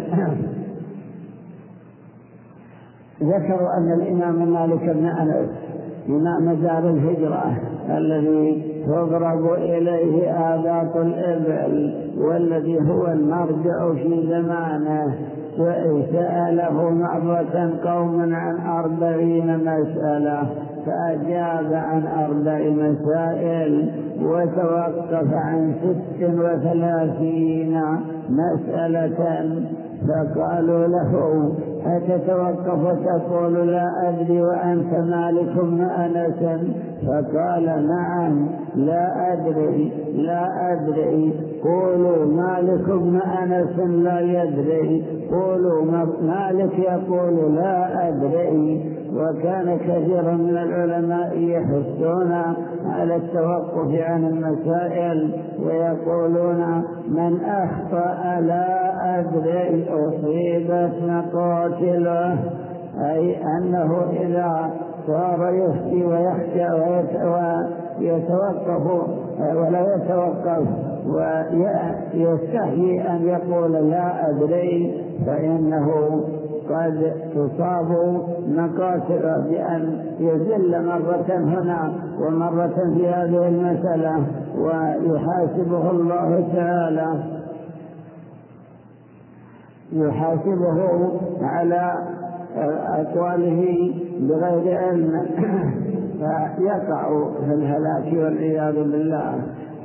ذكروا أن الإمام مالك بن أنس إمام دار الهجرة الذي تضرب إليه آباط الإبل والذي هو المرجع في زمانه، وسأله مرة قوم عن أربعين مسألة فأجاب عن أربع مسائل وتوقف عن ست وثلاثين مسألة. فقالوا له: أتتوقف وتقول لا أدري وأنت مالك بن أنس؟ فقال: نعم لا أدري لا أدري. قولوا مالك بن أنس لا يدري، قولوا مالك يقول لا أدري. وكان كثير من العلماء يحثون على التوقف عن المسائل ويقولون: من أخطأ لا أدري أصيبت مقاتله، أي أنه إذا صار يفتي ويخشى ويتوقف ولا يتوقف ويستحيي أن يقول لا أدري فإنه قد تصاب مقاتله بأن يزل مرة هنا ومرة في هذه المسألة ويحاسبه الله تعالى يحاسبه على أقواله بغير علم فيقع في الهلاك والعياذ بالله.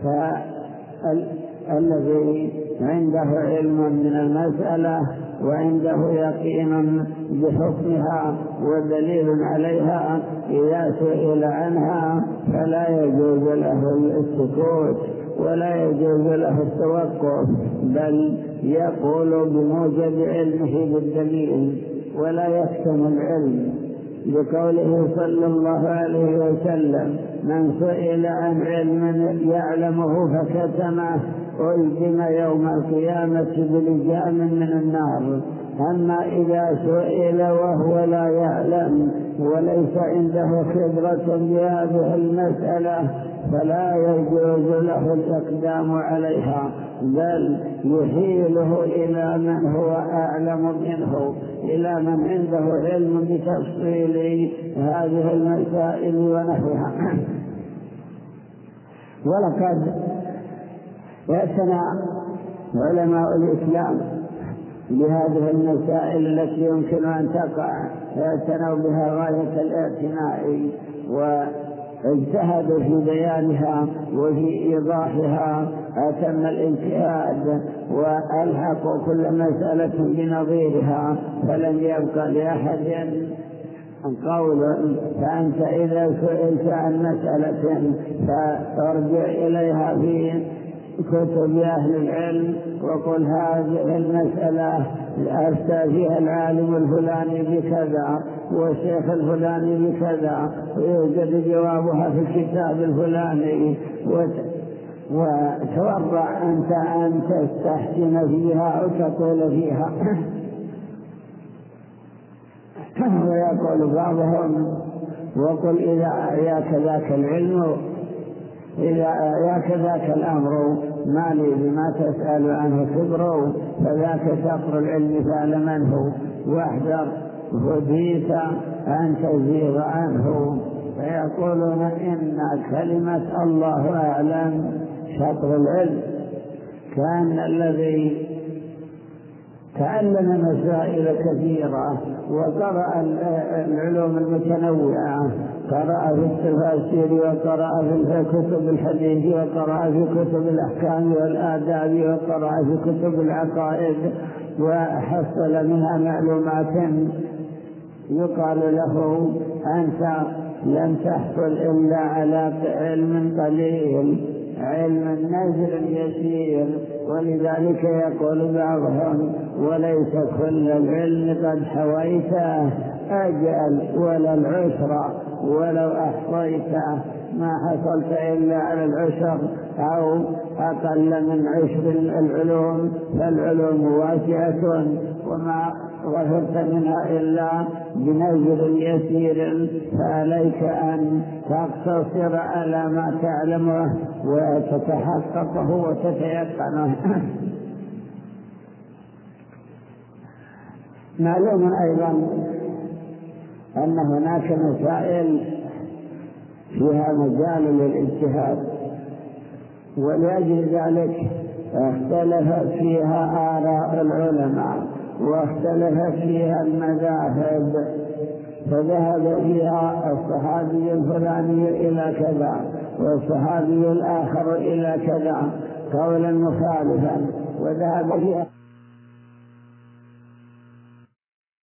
فالذي عنده علم من المسألة وعنده يقين بحكمها ودليل عليها إذا سئل عنها فلا يجوز له السكوت ولا يجوز له التوقف، بل يقول بموجب علمه بالدليل ولا يكتم العلم، بقوله صلى الله عليه وسلم: من سئل عن علم يعلمه فكتمه ألزم يوم القيامة بلجام من النار. أما إذا سئل وهو لا يعلم وليس عنده خبرة بهذه المسألة فلا يجوز له الإقدام عليها، بل يحيله إلى من هو أعلم منه، إلى من عنده علم بتفصيل هذه المسائل ونحوها. ولقد يأتنا علماء الإسلام بهذه المسائل التي يمكن أن تقع، يأتنوا بها غاية الاعتناء واجتهدوا في بيانها وفي إيضاحها أتم الاجتهاد، وألحقوا كل مسألة بنظيرها، فلم يبقى لأحد قول. فأنت إذا سئلت عن مسألة فارجع إليها في كتب أهل العلم وقل هذه المسألة أفتى فيها العالم الفلاني بكذا والشيخ الفلاني بكذا ويوجد جوابها في الكتاب الفلاني، وتورع أنت أن تستحسن فيها أو تقول فيها. ويقول بعضهم: وقل إذا أعياك ذاك العلم إذا أعياك ذاك الأمر ما لي بما تسأل عنه كبر، فذاك شطر العلم فاعلمنه واحذر هديت أن تزيغ عنه. فيقولون إن كلمة الله أعلم شطر العلم. كان الذي تعلم مسائل كثيرة وقرأ العلوم المتنوعة، قرأ في التفاسير وقرأ في كتب الحديث وقرأ في كتب الأحكام والآداب وقرأ في كتب العقائد وحصل منها معلومات، يقال له: أنت لم تحصل إلا على علم قليل، علم نزل يسير. ولذلك يقول بعضهم: وليس كل العلم قد حويته، أجل ولا العشر ولو أحصيته، ما حصلت إلا على العشر أو أقل من عشر العلوم، فالعلوم واسعة وما غفرت منها إلا بنزل يسير، فعليك أن تقتصر على ما تعلمه وتتحققه وتتيقنه. معلوم أيضا أن هناك مسائل فيها مجال للاجتهاد، ولأجل ذلك اختلفت فيها آراء العلماء واختلفت فيها المذاهب، فذهب فيها الصحابي الفلاني إلى كذا والصحابي الآخر إلى كذا قولا مخالفا، وذهب فيها